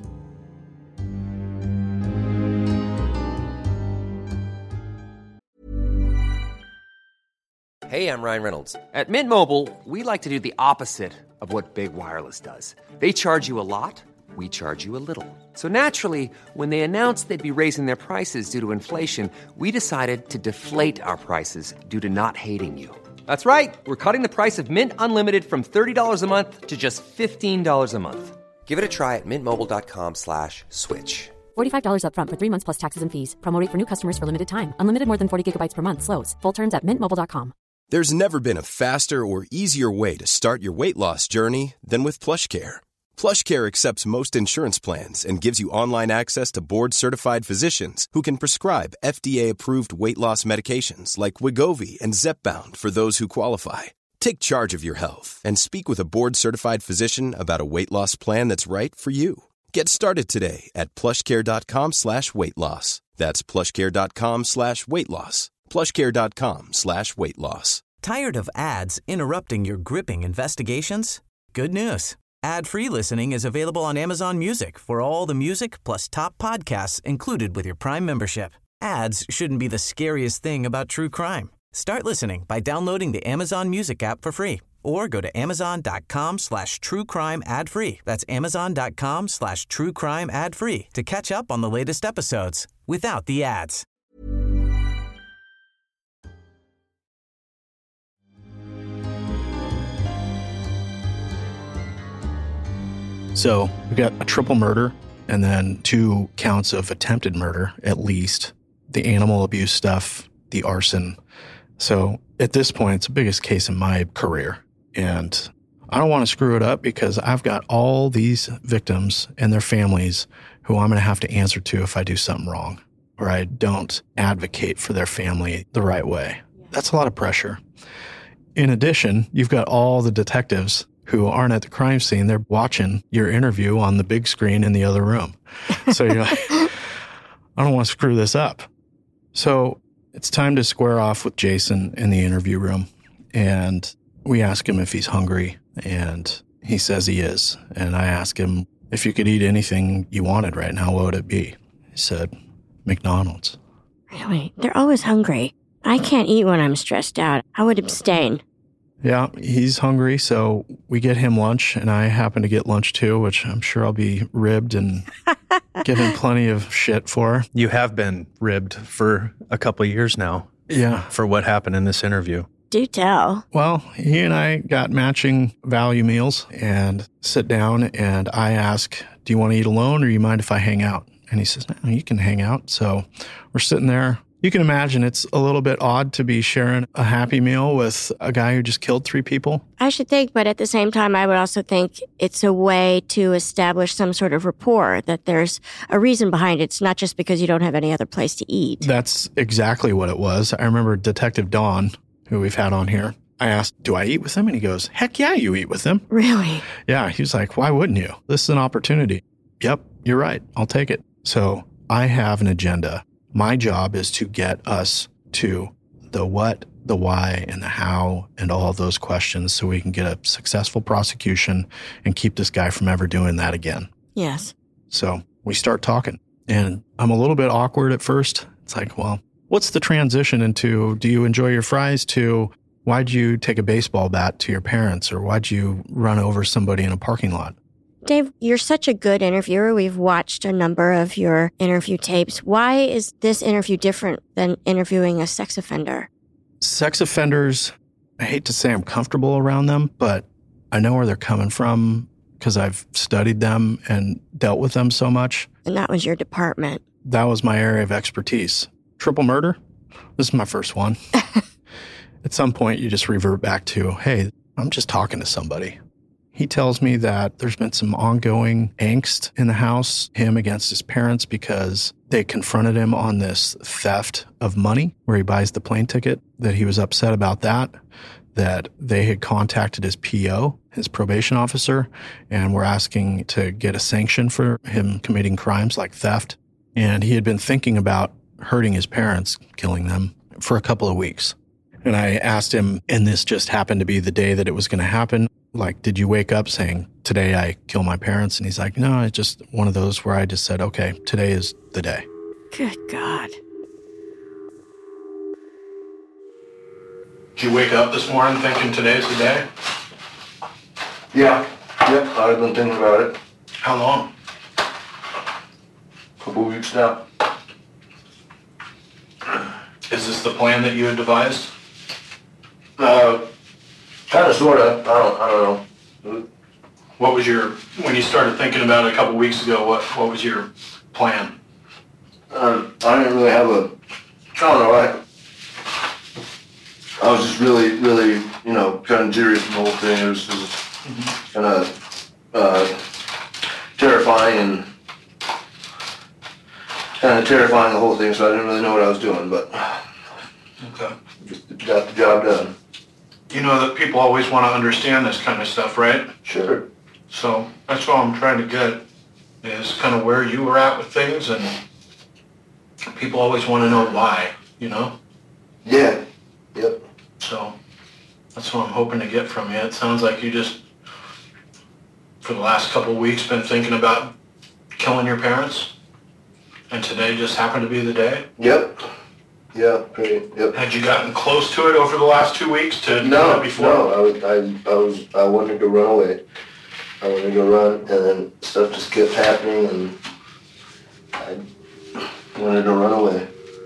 [SPEAKER 2] Hey, I'm Ryan Reynolds. At Mint Mobile, we like to do the opposite of what Big Wireless does. They charge you a lot, we charge you a little. So naturally, when they announced they'd be raising their prices due to inflation, we decided to deflate our prices due to not hating you. That's right. We're cutting the price of Mint Unlimited from thirty dollars a month to just fifteen dollars a month. Give it a try at mintmobile.com slash switch.
[SPEAKER 4] forty-five dollars up front for three months plus taxes and fees. Promo rate for new customers for limited time. Unlimited more than forty gigabytes per month slows. Full terms at mint mobile dot com.
[SPEAKER 9] There's never been a faster or easier way to start your weight loss journey than with PlushCare. PlushCare accepts most insurance plans and gives you online access to board-certified physicians who can prescribe F D A-approved weight loss medications like Wegovy and Zepbound for those who qualify. Take charge of your health and speak with a board-certified physician about a weight loss plan that's right for you. Get started today at plushcare.com slash weight loss. That's plushcare.com slash weight loss. plushcare.com slash weight loss.
[SPEAKER 1] Tired of ads interrupting your gripping investigations? Good news. Ad-free listening is available on Amazon Music for all the music plus top podcasts included with your Prime membership. Ads shouldn't be the scariest thing about true crime. Start listening by downloading the Amazon Music app for free or go to amazon.com slash true crime ad free. That's amazon.com slash true crime ad free to catch up on the latest episodes without the ads.
[SPEAKER 5] So we got a triple murder and then two counts of attempted murder, at least. The animal abuse stuff, the arson. So at this point, it's the biggest case in my career. And I don't want to screw it up because I've got all these victims and their families who I'm going to have to answer to if I do something wrong or I don't advocate for their family the right way. That's a lot of pressure. In addition, you've got all the detectives who aren't at the crime scene. They're watching your interview on the big screen in the other room. So you're like, I don't want to screw this up. So it's time to square off with Jason in the interview room. And we ask him if he's hungry, and he says he is. And I ask him, if you could eat anything you wanted right now, what would it be? He said, McDonald's.
[SPEAKER 6] Really? They're always hungry. I can't eat when I'm stressed out. I would abstain.
[SPEAKER 5] Yeah, he's hungry, so we get him lunch, and I happen to get lunch too, which I'm sure I'll be ribbed and given plenty of shit for.
[SPEAKER 7] You have been ribbed for a couple of years now.
[SPEAKER 5] Yeah.
[SPEAKER 7] For what happened in this interview.
[SPEAKER 6] Do tell.
[SPEAKER 5] Well, he and I got matching value meals and sit down, and I ask, do you want to eat alone or do you mind if I hang out? And he says, no, you can hang out. So we're sitting there. You can imagine it's a little bit odd to be sharing a Happy Meal with a guy who just killed three people.
[SPEAKER 6] I should think, but at the same time, I would also think it's a way to establish some sort of rapport, that there's a reason behind it. It's not just because you don't have any other place to eat.
[SPEAKER 5] That's exactly what it was. I remember Detective Don, who we've had on here. I asked, do I eat with him? And he goes, heck yeah, you eat with him.
[SPEAKER 6] Really?
[SPEAKER 5] Yeah. He was like, why wouldn't you? This is an opportunity. Yep, you're right. I'll take it. So I have an agenda. My job is to get us to the what, the why, and the how, and all of those questions so we can get a successful prosecution and keep this guy from ever doing that again.
[SPEAKER 6] Yes.
[SPEAKER 5] So we start talking, and I'm a little bit awkward at first. It's like, well, what's the transition into, do you enjoy your fries, to why'd you take a baseball bat to your parents, or why'd you run over somebody in a parking lot?
[SPEAKER 6] Dave, you're such a good interviewer. We've watched a number of your interview tapes. Why is this interview different than interviewing a sex offender?
[SPEAKER 5] Sex offenders, I hate to say I'm comfortable around them, but I know where they're coming from because I've studied them and dealt with them so much.
[SPEAKER 6] And that was your department.
[SPEAKER 5] That was my area of expertise. Triple murder? This is my first one. At some point, you just revert back to, hey, I'm just talking to somebody. He tells me that there's been some ongoing angst in the house, him against his parents, because they confronted him on this theft of money where he buys the plane ticket, that he was upset about that, that they had contacted his P O, his probation officer, and were asking to get a sanction for him committing crimes like theft. And he had been thinking about hurting his parents, killing them, for a couple of weeks. And I asked him, and this just happened to be the day that it was going to happen, like, did you wake up saying, today I kill my parents? And he's like, no, it's just one of those where I just said, okay, today is the day.
[SPEAKER 6] Good God.
[SPEAKER 5] Did you wake up this morning thinking today's the day?
[SPEAKER 8] Yeah, yep, I've been thinking about it.
[SPEAKER 5] How long?
[SPEAKER 8] Couple weeks now.
[SPEAKER 5] Is this the plan that you had devised?
[SPEAKER 8] Uh, kind of, sort of. I don't, I don't know.
[SPEAKER 5] What was your, when you started thinking about it a couple weeks ago, what, what was your plan?
[SPEAKER 8] Uh, I didn't really have a, I don't know, I, I was just really, really, you know, kind of jittery from the whole thing. It was, it was kind of, uh, terrifying and kind of terrifying the whole thing. So I didn't really know what I was doing, but
[SPEAKER 10] okay.
[SPEAKER 8] just got the job done.
[SPEAKER 10] You know that people always want to understand this kind of stuff, right?
[SPEAKER 8] Sure.
[SPEAKER 10] So that's all I'm trying to get is kind of where you were at with things, and people always want to know why, you know?
[SPEAKER 8] Yeah. Yep.
[SPEAKER 10] So that's what I'm hoping to get from you. It sounds like you just, for the last couple of weeks, been thinking about killing your parents, and today just happened to be the day?
[SPEAKER 8] Yep. Yeah, pretty, yep.
[SPEAKER 10] Had you gotten close to it over the last two weeks to
[SPEAKER 8] no,
[SPEAKER 10] do it before?
[SPEAKER 8] No, I was, I, I was, I wanted to run away. I wanted to go run, and then stuff just kept happening, and I wanted to run away.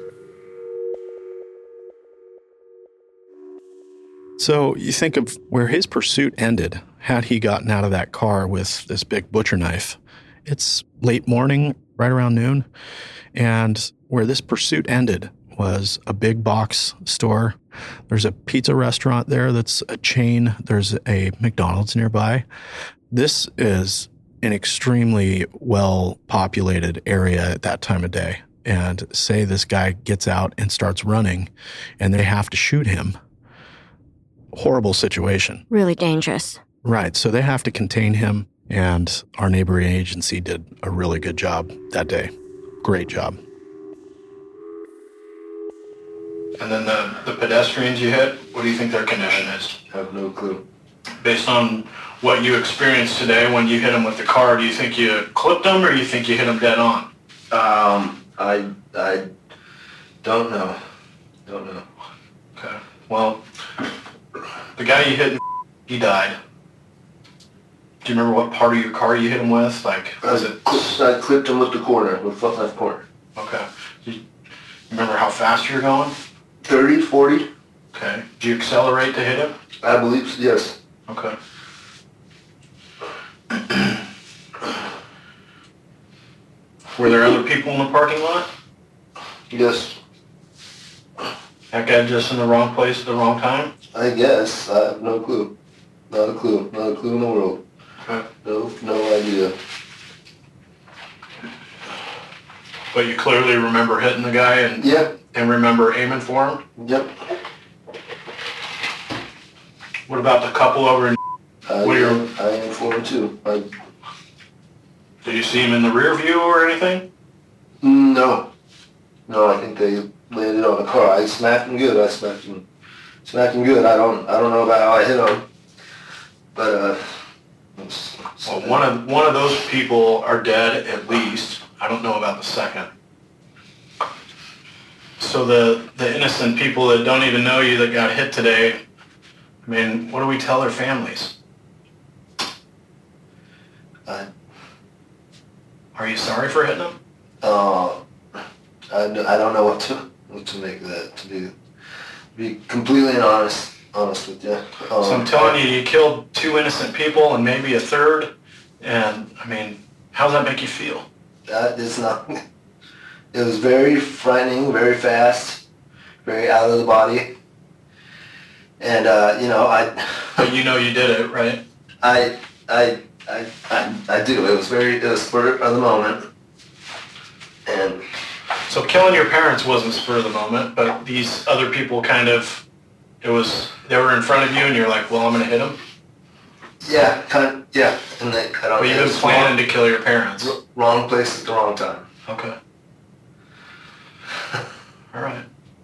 [SPEAKER 5] So you think of where his pursuit ended, had he gotten out of that car with this big butcher knife. It's late morning, right around noon, and where this pursuit ended was a big box store. There's a pizza restaurant there that's a chain. There's a McDonald's nearby. This is an extremely well-populated area at that time of day. And say this guy gets out and starts running, and they have to shoot him. Horrible situation.
[SPEAKER 6] Really dangerous.
[SPEAKER 5] Right. So they have to contain him, and our neighboring agency did a really good job that day. Great job.
[SPEAKER 10] And then the, the pedestrians you hit, what do you think their condition is?
[SPEAKER 8] I have no clue.
[SPEAKER 10] Based on what you experienced today when you hit them with the car, do you think you clipped them or do you think you hit them dead on?
[SPEAKER 8] Um, I, I don't know. Don't know.
[SPEAKER 10] Okay. Well, the guy you hit, he died. Do you remember what part of your car you hit him with? Like, was
[SPEAKER 8] I
[SPEAKER 10] it?
[SPEAKER 8] Clipped, I clipped him with the corner, with the left corner.
[SPEAKER 10] Okay. Do you remember how fast you were going?
[SPEAKER 8] thirty, forty.
[SPEAKER 10] Okay. Did you accelerate to hit him?
[SPEAKER 8] I believe so, yes.
[SPEAKER 10] Okay. Were there other people in the parking lot?
[SPEAKER 8] Yes.
[SPEAKER 10] That guy just in the wrong place at the wrong time?
[SPEAKER 8] I guess. I have no clue. Not a clue. Not a clue in the world.
[SPEAKER 10] Okay.
[SPEAKER 8] No, no idea.
[SPEAKER 10] But you clearly remember hitting the guy and
[SPEAKER 8] yeah.
[SPEAKER 10] and remember aiming for him?
[SPEAKER 8] Yep.
[SPEAKER 10] What about the couple over in...
[SPEAKER 8] I,
[SPEAKER 10] what are
[SPEAKER 8] am, I am for him too. I,
[SPEAKER 10] Did you see him in the rear view or anything?
[SPEAKER 8] No. No, I think they landed on the car. I smacked him good. I smacked him, smacked him good. I don't, I don't know about how I hit him, but uh. It's, it's
[SPEAKER 10] well, one of one of those people are dead at least. I don't know about the second. So the the innocent people that don't even know you that got hit today, I mean, what do we tell their families?
[SPEAKER 8] I,
[SPEAKER 10] Are you sorry for hitting them?
[SPEAKER 8] Uh, I, I don't know what to what to make of that. To be be completely honest honest with you. Um,
[SPEAKER 10] so I'm telling you, you killed two innocent people and maybe a third, and I mean, how does that make you feel?
[SPEAKER 8] That is not. It was very frightening, very fast, very out of the body, and uh, you know I.
[SPEAKER 10] But you know you did it, right?
[SPEAKER 8] I I I I, I do. It was very. It was spur of the moment, and.
[SPEAKER 10] So killing your parents wasn't spur of the moment, but these other people kind of, it was, they were in front of you and you're like, well, I'm going to hit them?
[SPEAKER 8] Yeah, kind of, yeah. And they, I don't
[SPEAKER 10] But you've been planning to kill your parents.
[SPEAKER 8] Wrong place at the wrong time.
[SPEAKER 10] Okay. All right.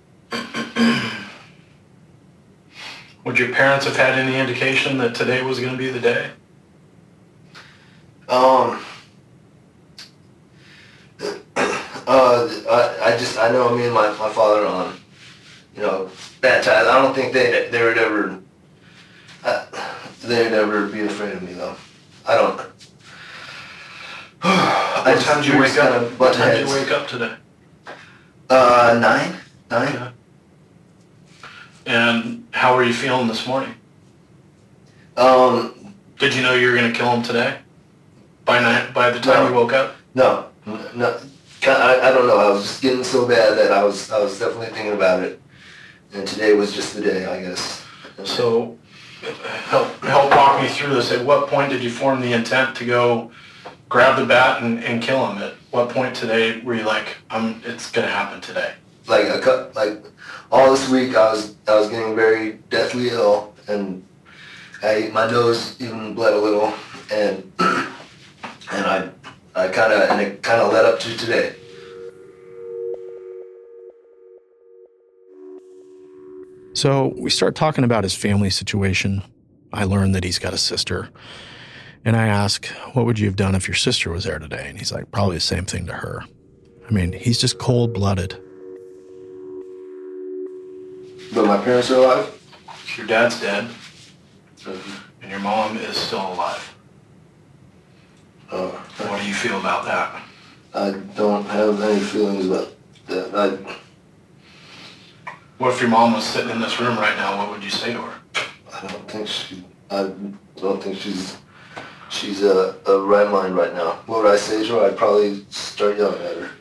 [SPEAKER 10] Would your parents have had any indication that today was going to be the day?
[SPEAKER 8] Um... Uh, I, I just, I know me and my, my father on, you know, bad times. I don't think they they would ever, uh, they'd ever be afraid of me, though. I don't.
[SPEAKER 10] What time did you wake up? What time did you wake up today?
[SPEAKER 8] Uh, nine? Nine?
[SPEAKER 10] Okay. And how were you feeling this morning?
[SPEAKER 8] Um.
[SPEAKER 10] Did you know you were going to kill him today? By night, by the time
[SPEAKER 8] no,
[SPEAKER 10] you woke up?
[SPEAKER 8] No. No. I, I don't know. I was just getting so bad that I was I was definitely thinking about it, and today was just the day, I guess.
[SPEAKER 10] So, help help walk me through this. At what point did you form the intent to go grab the bat and, and kill him? At what point today were you like, I'm, it's going to happen today?
[SPEAKER 8] Like a cut, like all this week, I was I was getting very deathly ill, and I my nose even bled a little, and and I I kind of and it kind of led up to today.
[SPEAKER 5] So we start talking about his family situation. I learned that he's got a sister. And I ask, what would you have done if your sister was there today? And he's like, probably the same thing to her. I mean, he's just cold-blooded.
[SPEAKER 8] But my parents are alive?
[SPEAKER 10] Your dad's dead, and your mom is still alive.
[SPEAKER 8] Uh,
[SPEAKER 10] what do you feel about that?
[SPEAKER 8] I don't have any feelings about that. I,
[SPEAKER 10] What if your mom was sitting in this room right now? What would you say to her?
[SPEAKER 8] I don't think she. I don't think she's. She's a, a right mind right now. What would I say to her? I'd probably start yelling at her.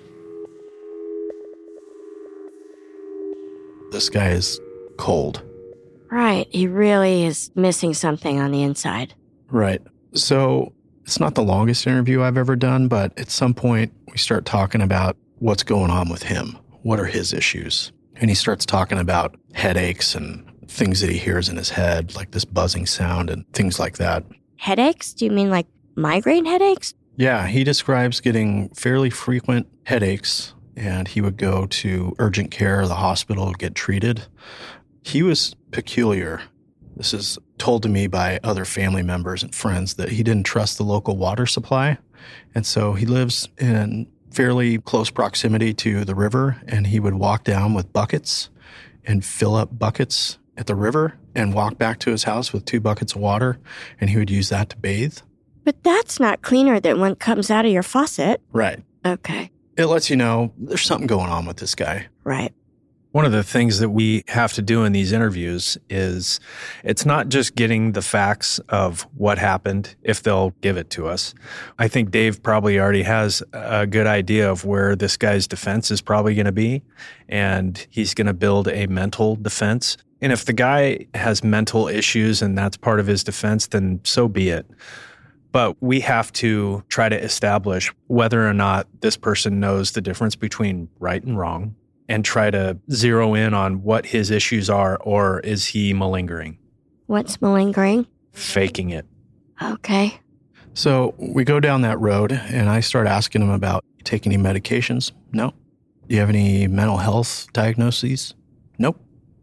[SPEAKER 5] This guy is cold.
[SPEAKER 6] Right. He really is missing something on the inside.
[SPEAKER 5] Right. So it's not the longest interview I've ever done, but at some point we start talking about what's going on with him. What are his issues? And he starts talking about headaches and things that he hears in his head, like this buzzing sound and things like that.
[SPEAKER 6] Headaches? Do you mean like migraine headaches?
[SPEAKER 5] Yeah, he describes getting fairly frequent headaches, and he would go to urgent care or the hospital to get treated. He was peculiar. This is told to me by other family members and friends that he didn't trust the local water supply. And so he lives in fairly close proximity to the river, and he would walk down with buckets and fill up buckets at the river and walk back to his house with two buckets of water, and he would use that to bathe.
[SPEAKER 6] But that's not cleaner than what comes out of your faucet.
[SPEAKER 5] Right.
[SPEAKER 6] Okay.
[SPEAKER 5] It lets you know there's something going on with this guy.
[SPEAKER 6] Right.
[SPEAKER 7] One of the things that we have to do in these interviews is it's not just getting the facts of what happened if they'll give it to us. I think Dave probably already has a good idea of where this guy's defense is probably going to be, and he's going to build a mental defense. And if the guy has mental issues and that's part of his defense, then so be it. But we have to try to establish whether or not this person knows the difference between right and wrong, and try to zero in on what his issues are, or is he malingering?
[SPEAKER 6] What's malingering?
[SPEAKER 7] Faking it.
[SPEAKER 6] Okay.
[SPEAKER 5] So we go down that road, and I start asking him about, you take any medications? No. Do you have any mental health diagnoses? Nope.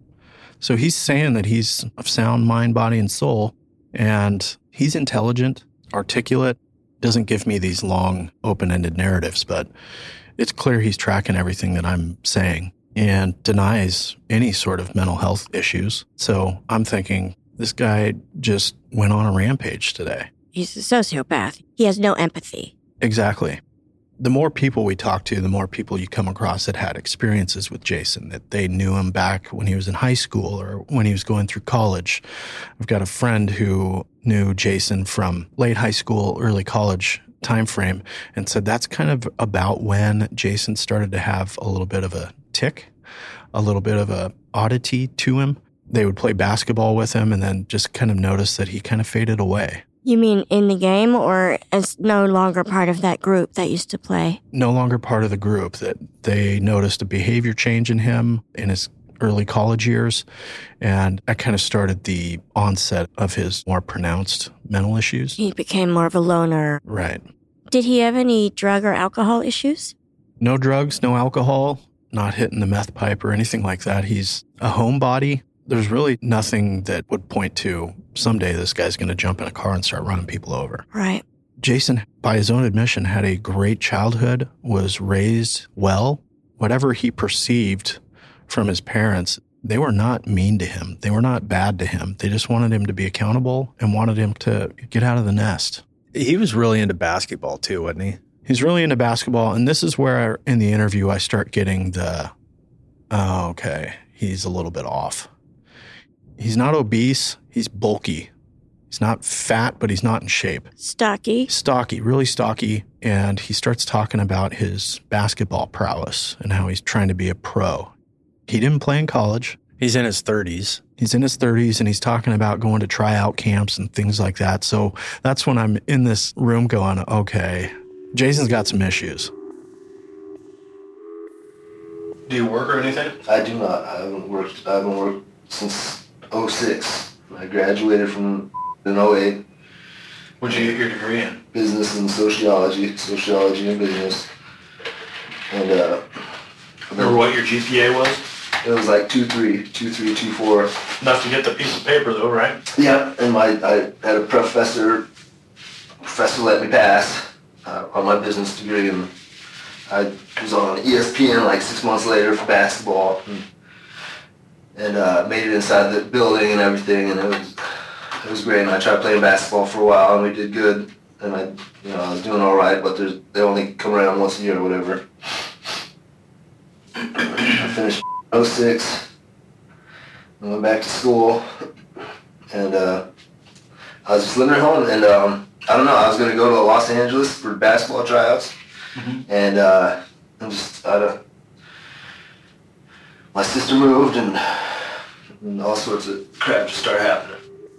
[SPEAKER 5] So he's saying that he's of sound mind, body, and soul, and he's intelligent, articulate, doesn't give me these long, open-ended narratives, but it's clear he's tracking everything that I'm saying and denies any sort of mental health issues. So I'm thinking, this guy just went on a rampage today.
[SPEAKER 6] He's a sociopath. He has no empathy.
[SPEAKER 5] Exactly. The more people we talk to, the more people you come across that had experiences with Jason, that they knew him back when he was in high school or when he was going through college. I've got a friend who knew Jason from late high school, early college time frame, and said that's kind of about when Jason started to have a little bit of a tick, a little bit of a oddity to him. They would play basketball with him and then just kind of notice that he kind of faded away.
[SPEAKER 6] You mean in the game, or as no longer part of that group that used to play?
[SPEAKER 5] No longer part of the group, that they noticed a behavior change in him in his early college years, and that kind of started the onset of his more pronounced mental issues.
[SPEAKER 6] He became more of a loner.
[SPEAKER 5] Right.
[SPEAKER 6] Did he have any drug or alcohol issues?
[SPEAKER 5] No drugs, no alcohol, not hitting the meth pipe or anything like that. He's a homebody. There's really nothing that would point to someday this guy's going to jump in a car and start running people over.
[SPEAKER 6] Right.
[SPEAKER 5] Jason, by his own admission, had a great childhood, was raised well. Whatever he perceived from his parents, they were not mean to him. They were not bad to him. They just wanted him to be accountable and wanted him to get out of the nest.
[SPEAKER 7] He was really into basketball too, wasn't he?
[SPEAKER 5] He's really into basketball. And this is where in the interview I start getting the, oh, okay, he's a little bit off. He's not obese. He's bulky. He's not fat, but he's not in shape.
[SPEAKER 6] Stocky.
[SPEAKER 5] Stocky, really stocky. And he starts talking about his basketball prowess and how he's trying to be a pro. He didn't play in college.
[SPEAKER 7] He's in his thirties.
[SPEAKER 5] He's in his thirties and he's talking about going to tryout camps and things like that. So that's when I'm in this room going, okay, Jason's got some issues.
[SPEAKER 10] Do you work or anything?
[SPEAKER 8] I do not. I haven't worked. I haven't worked since oh six. I graduated from in oh eight.
[SPEAKER 10] What'd you get your degree in?
[SPEAKER 8] Business and sociology, sociology and business. And uh,
[SPEAKER 10] remember what your G P A was?
[SPEAKER 8] It was like two three, two three, two four.
[SPEAKER 10] Enough to get the piece of paper, though, right?
[SPEAKER 8] Yeah, and my I had a professor. Professor let me pass uh, on my business degree, and I was on E S P N like six months later for basketball, and, and uh, made it inside the building and everything, and it was it was great. And I tried playing basketball for a while, and we did good, and I you know I was doing all right, but there's they only come around once a year or whatever. I finished oh six, I went back to school, and uh, I was just living at home, and um, I don't know, I was going to go to Los Angeles for basketball tryouts, mm-hmm. and uh, I'm just, I don't, my sister moved, and, and all sorts of crap just started happening.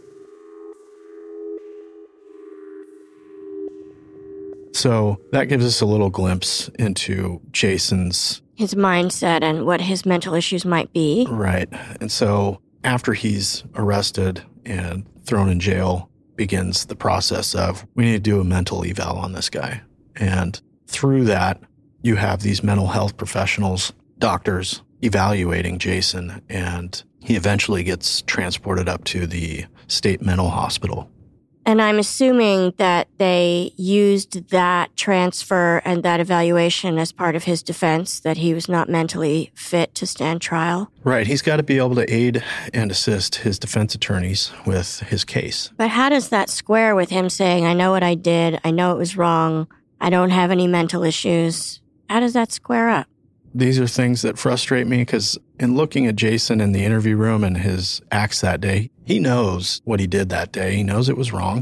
[SPEAKER 5] So that gives us a little glimpse into Jason's...
[SPEAKER 6] his mindset and what his mental issues might be.
[SPEAKER 5] Right. And so after he's arrested and thrown in jail, begins the process of, we need to do a mental eval on this guy. And through that, you have these mental health professionals, doctors, evaluating Jason, and he eventually gets transported up to the state mental hospital.
[SPEAKER 6] And I'm assuming that they used that transfer and that evaluation as part of his defense, that he was not mentally fit to stand trial.
[SPEAKER 5] Right. He's got to be able to aid and assist his defense attorneys with his case.
[SPEAKER 6] But how does that square with him saying, I know what I did, I know it was wrong, I don't have any mental issues? How does that square up?
[SPEAKER 5] These are things that frustrate me because in looking at Jason in the interview room and his acts that day, he knows what he did that day. He knows it was wrong,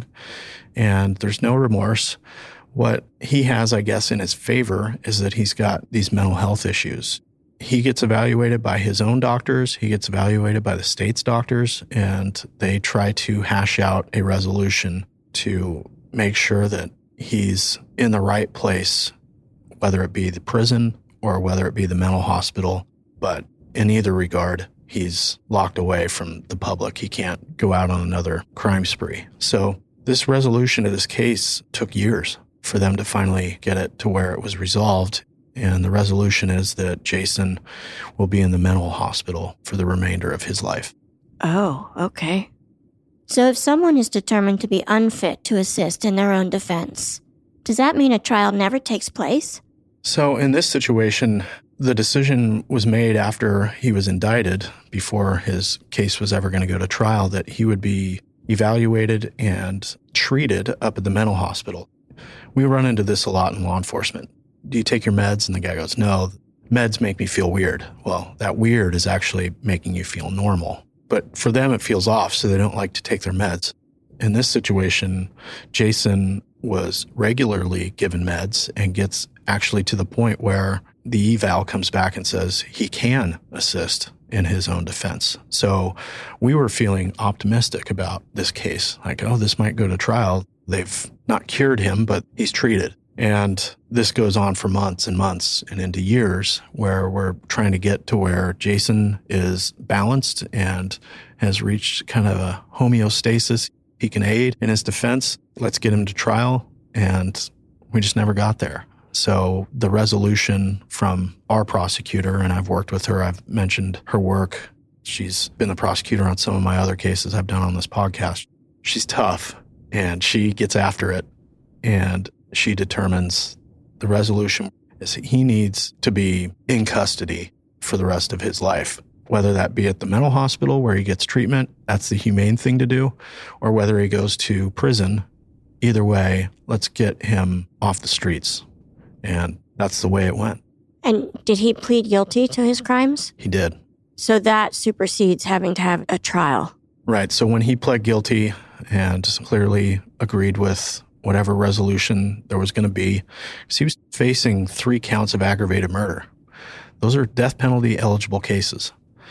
[SPEAKER 5] and there's no remorse. What he has, I guess, in his favor is that he's got these mental health issues. He gets evaluated by his own doctors. He gets evaluated by the state's doctors, and they try to hash out a resolution to make sure that he's in the right place, whether it be the prison or whether it be the mental hospital. But in either regard, he's locked away from the public. He can't go out on another crime spree. So this resolution of this case took years for them to finally get it to where it was resolved. And the resolution is that Jason will be in the mental hospital for the remainder of his life.
[SPEAKER 6] Oh, okay. So if someone is determined to be unfit to assist in their own defense, does that mean a trial never takes place?
[SPEAKER 5] So in this situation, the decision was made after he was indicted, before his case was ever going to go to trial, that he would be evaluated and treated up at the mental hospital. We run into this a lot in law enforcement. Do you take your meds? And the guy goes, no, meds make me feel weird. Well, that weird is actually making you feel normal. But for them, it feels off, so they don't like to take their meds. In this situation, Jason was regularly given meds and gets actually to the point where the eval comes back and says he can assist in his own defense. So we were feeling optimistic about this case. Like, oh, this might go to trial. They've not cured him, but he's treated. And this goes on for months and months and into years, where we're trying to get to where Jason is balanced and has reached kind of a homeostasis. He can aid in his defense. Let's get him to trial. And we just never got there. So the resolution from our prosecutor, and I've worked with her, I've mentioned her work. She's been the prosecutor on some of my other cases I've done on this podcast. She's tough, and she gets after it, and she determines the resolution is he needs to be in custody for the rest of his life, whether that be at the mental hospital where he gets treatment, that's the humane thing to do, or whether he goes to prison. Either way, let's get him off the streets. And that's the way it went.
[SPEAKER 6] And did he plead guilty to his crimes?
[SPEAKER 5] He did.
[SPEAKER 6] So that supersedes having to have a trial.
[SPEAKER 5] Right. So when he pled guilty and clearly agreed with whatever resolution there was going to be, he was facing three counts of aggravated murder. Those are death penalty eligible cases.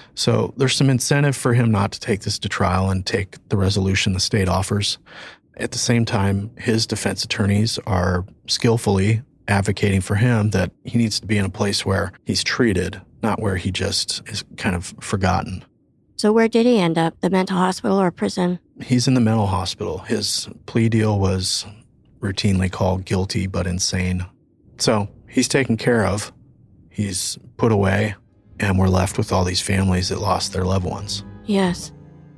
[SPEAKER 5] So there's some incentive for him not to take this to trial and take the resolution the state offers. At the same time, his defense attorneys are skillfully advocating for him that he needs to be in a place where he's treated, not where he just is kind of forgotten.
[SPEAKER 6] So where did he end up? The mental hospital or prison?
[SPEAKER 5] He's in the mental hospital. His plea deal was routinely called guilty but insane. So he's taken care of. He's put away, and we're left with all these families that lost their loved ones.
[SPEAKER 6] Yes.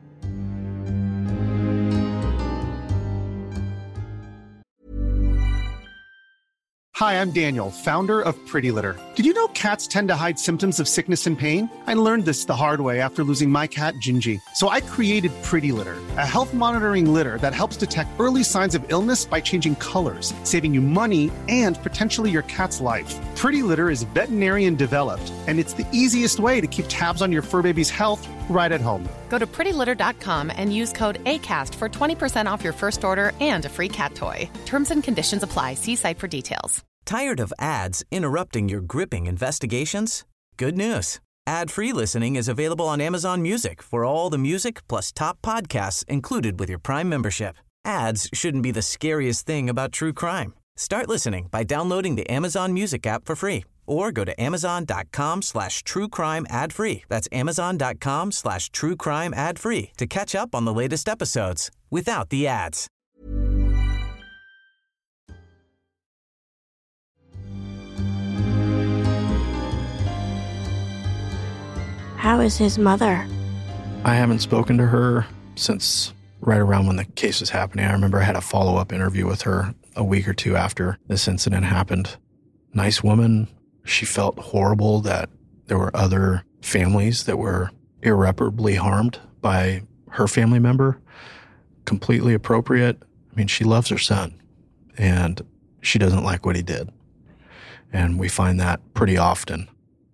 [SPEAKER 11] Hi, I'm Daniel, founder of Pretty Litter. Did you know cats tend to hide symptoms of sickness and pain? I learned this the hard way after losing my cat, Gingy. So I created Pretty Litter, a health monitoring litter that helps detect early signs of illness by changing colors, saving you money and potentially your cat's life. Pretty Litter is veterinarian developed, and it's the easiest way to keep tabs on your fur baby's health right at home.
[SPEAKER 12] Go to pretty litter dot com and use code ACAST for twenty percent off your first order and a free cat toy. Terms and conditions apply. See site for details.
[SPEAKER 1] Tired of ads interrupting your gripping investigations? Good news. Ad-free listening is available on Amazon Music for all the music plus top podcasts included with your Prime membership. Ads shouldn't be the scariest thing about true crime. Start listening by downloading the Amazon Music app for free or go to amazon.com slash true crime ad free. That's amazon.com slash true crime ad free to catch up on the latest episodes without the ads.
[SPEAKER 6] How is his mother?
[SPEAKER 5] I haven't spoken to her since right around when the case was happening. I remember I had a follow-up interview with her a week or two after this incident happened. Nice woman. She felt horrible that there were other families that were irreparably harmed by her family member. Completely appropriate. I mean, she loves her son, and she doesn't like what he did. And we find that pretty often.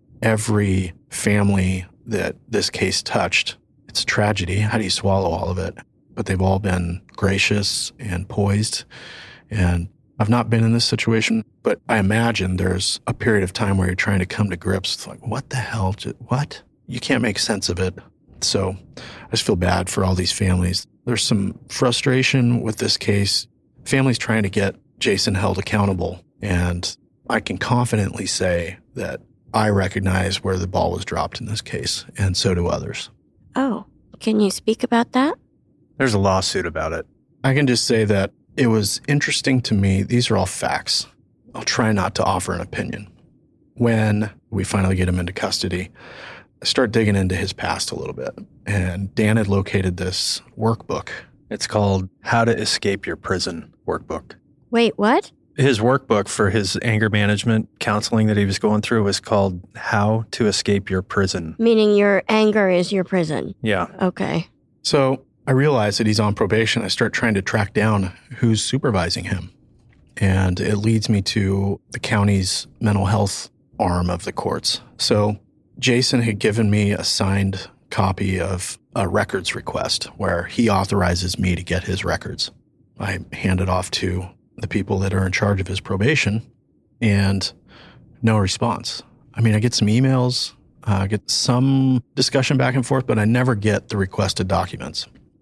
[SPEAKER 5] Every family that this case touched, it's a tragedy. How do you swallow all of it? But they've all been gracious and poised. And I've not been in this situation, but I imagine there's a period of time where you're trying to come to grips with like, what the hell? What? You can't make sense of it. So I just feel bad for all these families. There's some frustration with this case. Families trying to get Jason held accountable. And I can confidently say that I recognize where the ball was dropped in this case, and so do others.
[SPEAKER 6] Oh, can you speak about that?
[SPEAKER 7] There's a lawsuit about it.
[SPEAKER 5] I can just say that it was interesting to me. These are all facts. I'll try not to offer an opinion. When we finally get him into custody, I start digging into his past a little bit, and Dan had located this workbook.
[SPEAKER 7] It's called How to Escape Your Prison Workbook.
[SPEAKER 6] Wait, what?
[SPEAKER 7] His workbook for his anger management counseling that he was going through was called How to Escape Your Prison.
[SPEAKER 6] Meaning your anger is your prison.
[SPEAKER 7] Yeah.
[SPEAKER 6] Okay.
[SPEAKER 5] So I realize that he's on probation. I start trying to track down who's supervising him. And it leads me to the county's mental health arm of the courts. So Jason had given me a signed copy of a records request where he authorizes me to get his records. I hand it off to the people that are in charge of his probation, and no response. I mean, I get some emails, I uh, get some discussion back and forth, but I never get the requested documents.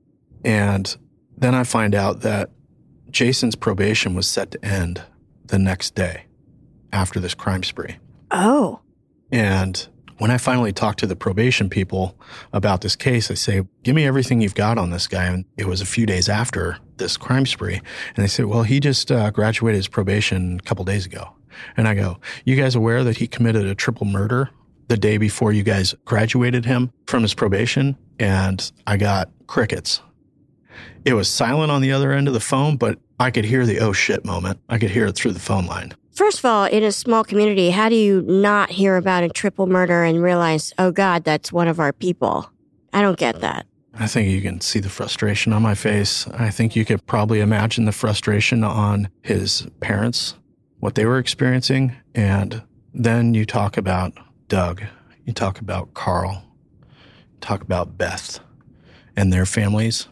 [SPEAKER 5] And then I find out that Jason's probation was set to end the next day after this crime spree.
[SPEAKER 6] Oh.
[SPEAKER 5] And when I finally talked to the probation people about this case, I say, give me everything you've got on this guy. And it was a few days after this crime spree. And they said, well, he just uh, graduated his probation a couple days ago. And I go, you guys aware that he committed a triple murder the day before you guys graduated him from his probation? And I got crickets. It was silent on the other end of the phone, but I could hear the oh shit moment. I could hear it through the phone line.
[SPEAKER 6] First of all, in a small community, how do you not hear about a triple murder and realize, oh God, that's one of our people? I don't get that.
[SPEAKER 5] I think you can see the frustration on my face. I think you could probably imagine the frustration on his parents, what they were experiencing. And then you talk about Doug, you talk about Carl, you talk about Beth and their families,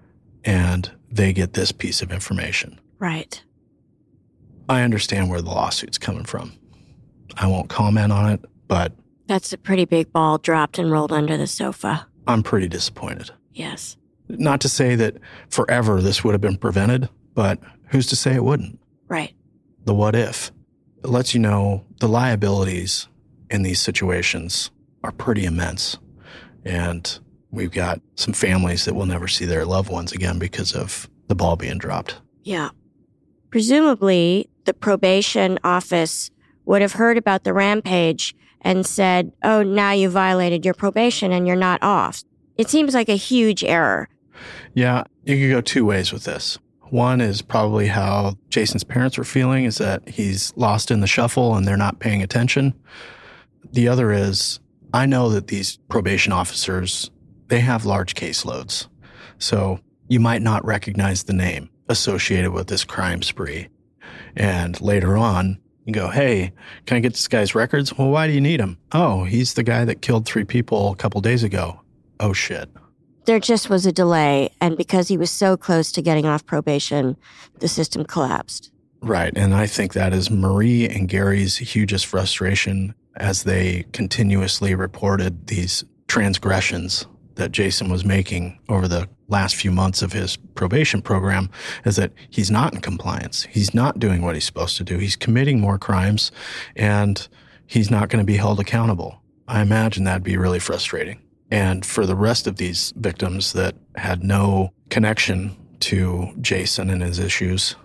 [SPEAKER 5] and they get this piece of information.
[SPEAKER 6] Right.
[SPEAKER 5] I understand where the lawsuit's coming from. I won't comment on it, but
[SPEAKER 6] That's a pretty big ball dropped and rolled under the sofa.
[SPEAKER 5] I'm pretty disappointed.
[SPEAKER 6] Yes.
[SPEAKER 5] Not to say that forever this would have been prevented, but who's to say it wouldn't?
[SPEAKER 6] Right.
[SPEAKER 5] The what if. It lets you know the liabilities in these situations are pretty immense. And we've got some families that will never see their loved ones again because of the ball being dropped.
[SPEAKER 6] Yeah. Presumably, the probation office would have heard about the rampage and said, oh, now you violated your probation and you're not off. It seems like a huge error.
[SPEAKER 5] Yeah, you could go two ways with this. One is probably how Jason's parents were feeling, is that he's lost in the shuffle and they're not paying attention. The other is, I know that these probation officers, they have large caseloads. So you might not recognize the name associated with this crime spree. And later on, you go, hey, can I get this guy's records? Well, why do you need him? Oh, he's the guy that killed three people a couple days ago. Oh, shit.
[SPEAKER 6] There just was a delay, and because he was so close to getting off probation, the system collapsed.
[SPEAKER 5] Right, and I think that is Marie and Gary's hugest frustration as they continuously reported these transgressions that Jason was making over the last few months of his probation program, is that he's not in compliance. He's not doing what he's supposed to do. He's committing more crimes, and he's not going to be held accountable. I imagine that'd be really frustrating. And for the rest of these victims that had no connection to Jason and his issues,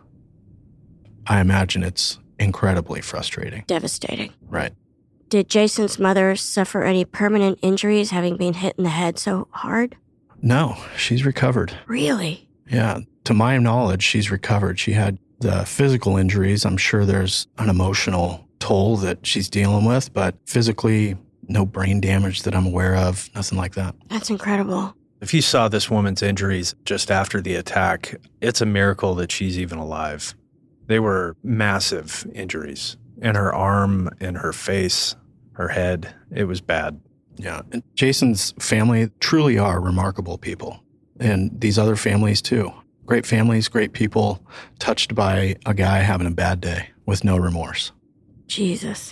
[SPEAKER 5] I imagine it's incredibly frustrating.
[SPEAKER 6] Devastating.
[SPEAKER 5] Right.
[SPEAKER 6] Did Jason's mother suffer any permanent injuries having been hit in the head so hard?
[SPEAKER 5] No, she's recovered.
[SPEAKER 6] Really?
[SPEAKER 5] Yeah. To my knowledge, she's recovered. She had the physical injuries. I'm sure there's an emotional toll that she's dealing with, but physically, no brain damage that I'm aware of, nothing like that.
[SPEAKER 6] That's incredible.
[SPEAKER 7] If you saw this woman's injuries just after the attack, it's a miracle that she's even alive. They were massive injuries in her arm, in her face, her head. It was bad.
[SPEAKER 5] Yeah. And Jason's family truly are remarkable people. And these other families too. Great families, great people, touched by a guy having a bad day with no remorse.
[SPEAKER 6] Jesus.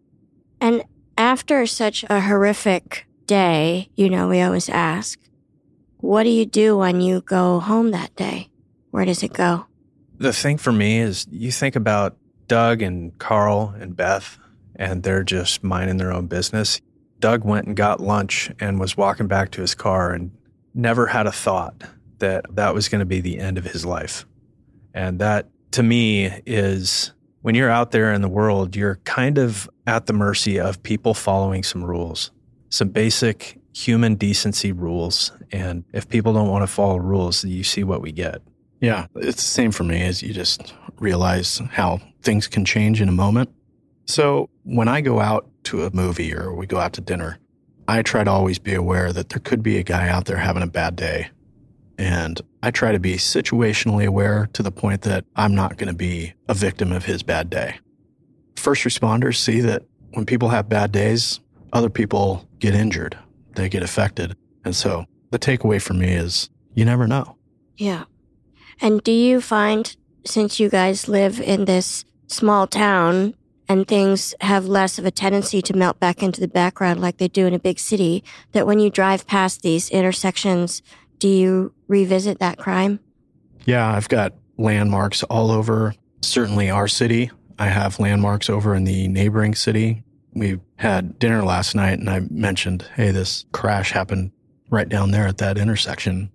[SPEAKER 6] And after such a horrific day, you know, we always ask, what do you do when you go home that day? Where does it go?
[SPEAKER 7] The thing for me is you think about Doug and Carl and Beth, and they're just minding their own business. Doug went and got lunch and was walking back to his car and never had a thought that that was going to be the end of his life. And that, to me, is when you're out there in the world, you're kind of at the mercy of people following some rules, some basic human decency rules. And if people don't want to follow rules, you see what we get.
[SPEAKER 5] Yeah, it's the same for me, as you just realize how things can change in a moment. So when I go out to a movie or we go out to dinner, I try to always be aware that there could be a guy out there having a bad day. And I try to be situationally aware to the point that I'm not going to be a victim of his bad day. First responders see that when people have bad days, other people get injured. They get affected. And so the takeaway for me is you never know.
[SPEAKER 6] Yeah. And do you find, since you guys live in this small town and things have less of a tendency to melt back into the background like they do in a big city, that when you drive past these intersections, do you revisit that crime?
[SPEAKER 5] Yeah, I've got landmarks all over, certainly our city. I have landmarks over in the neighboring city. We had dinner last night and I mentioned, hey, this crash happened right down there at that intersection.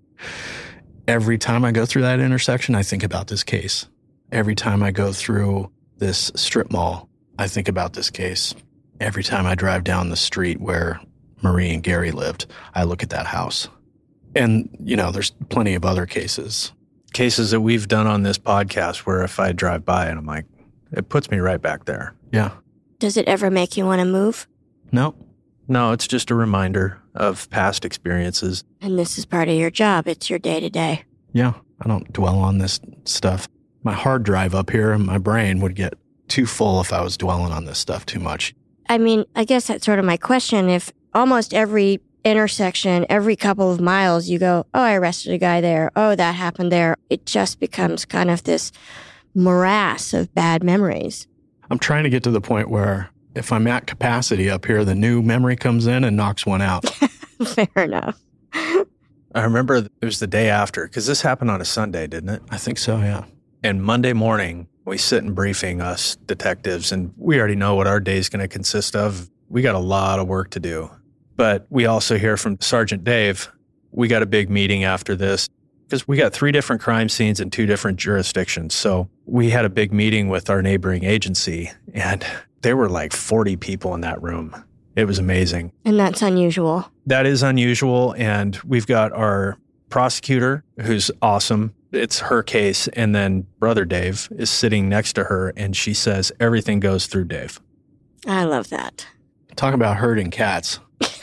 [SPEAKER 5] Every time I go through that intersection, I think about this case. Every time I go through this strip mall, I think about this case. Every time I drive down the street where Marie and Gary lived, I look at that house. And, you know, there's plenty of other cases.
[SPEAKER 7] Cases that we've done on this podcast where if I drive by and I'm like, it puts me right back there.
[SPEAKER 5] Yeah.
[SPEAKER 6] Does it ever make you want to move?
[SPEAKER 5] No.
[SPEAKER 7] No, it's just a reminder of past experiences.
[SPEAKER 6] And this is part of your job. It's your day-to-day.
[SPEAKER 5] Yeah. I don't dwell on this stuff. My hard drive up here in my brain would get too full if I was dwelling on this stuff too much.
[SPEAKER 6] I mean, I guess that's sort of my question. If almost every intersection, every couple of miles, you go, oh, I arrested a guy there. Oh, that happened there. It just becomes kind of this morass of bad memories.
[SPEAKER 5] I'm trying to get to the point where if I'm at capacity up here, the new memory comes in and knocks one out.
[SPEAKER 6] Fair enough.
[SPEAKER 7] I remember it was the day after, because this happened on a Sunday, didn't it?
[SPEAKER 5] I think so, yeah.
[SPEAKER 7] And Monday morning, we sit in briefing, us detectives, and we already know what our day is going to consist of. We got a lot of work to do. But we also hear from Sergeant Dave, we got a big meeting after this, because we got three different crime scenes in two different jurisdictions. So we had a big meeting with our neighboring agency, and there were like forty people in that room. It was amazing.
[SPEAKER 6] And that's unusual.
[SPEAKER 7] That is unusual. And we've got our prosecutor, who's awesome. It's her case. And then Brother Dave is sitting next to her, and she says everything goes through Dave.
[SPEAKER 6] I love that.
[SPEAKER 5] Talk about herding cats.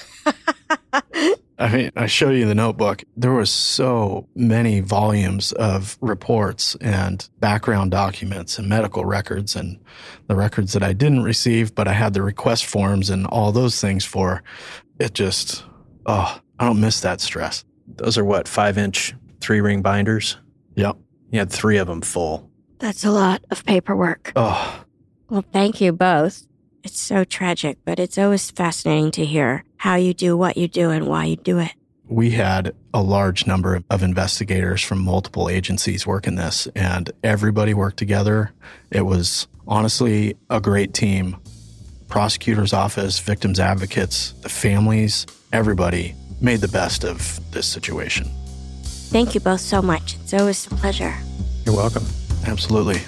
[SPEAKER 5] I mean, I show you the notebook. There was so many volumes of reports and background documents and medical records and the records that I didn't receive, but I had the request forms and all those things for. It just, oh, I don't miss that stress.
[SPEAKER 7] Those are what, five-inch three-ring binders?
[SPEAKER 5] Yep.
[SPEAKER 7] You had three of them full.
[SPEAKER 6] That's a lot of paperwork.
[SPEAKER 5] Oh.
[SPEAKER 6] Well, thank you both. It's so tragic, but it's always fascinating to hear how you do what you do and why you do it.
[SPEAKER 5] We had a large number of investigators from multiple agencies working this, and everybody worked together. It was honestly a great team. Prosecutor's office, victims advocates, the families, everybody made the best of this situation.
[SPEAKER 6] Thank you both so much. It's always a pleasure.
[SPEAKER 7] You're welcome.
[SPEAKER 5] Absolutely.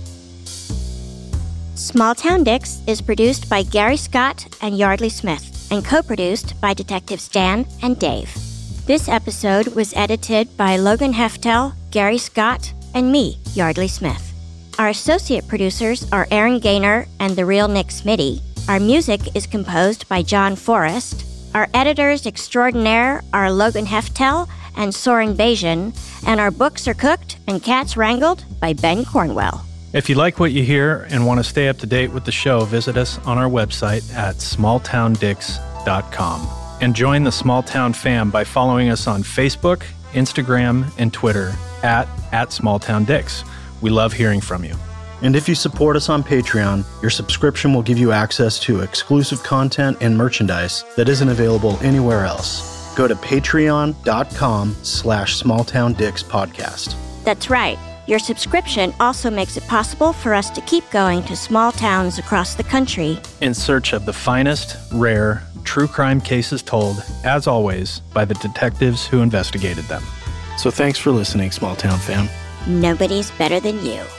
[SPEAKER 6] Small Town Dicks is produced by Gary Scott and Yardley Smith and co-produced by Detectives Dan and Dave. This episode was edited by Logan Heftel, Gary Scott, and me, Yardley Smith. Our associate producers are Aaron Gaynor and the real Nick Smitty. Our music is composed by John Forrest. Our editors extraordinaire are Logan Heftel and Soren Bajan, and our books are cooked and cats wrangled by Ben Cornwell.
[SPEAKER 7] If you like what you hear and want to stay up to date with the show, visit us on our website at small town dicks dot com. And join the Small Town fam by following us on Facebook, Instagram, and Twitter at, at SmallTownDicks. We love hearing from you.
[SPEAKER 5] And if you support us on Patreon, your subscription will give you access to exclusive content and merchandise that isn't available anywhere else. Go to patreon.com slash smalltowndickspodcast.
[SPEAKER 6] That's right. Your subscription also makes it possible for us to keep going to small towns across the country
[SPEAKER 7] in search of the finest, rare, true crime cases told, as always, by the detectives who investigated them.
[SPEAKER 5] So thanks for listening, Small Town fam.
[SPEAKER 6] Nobody's better than you.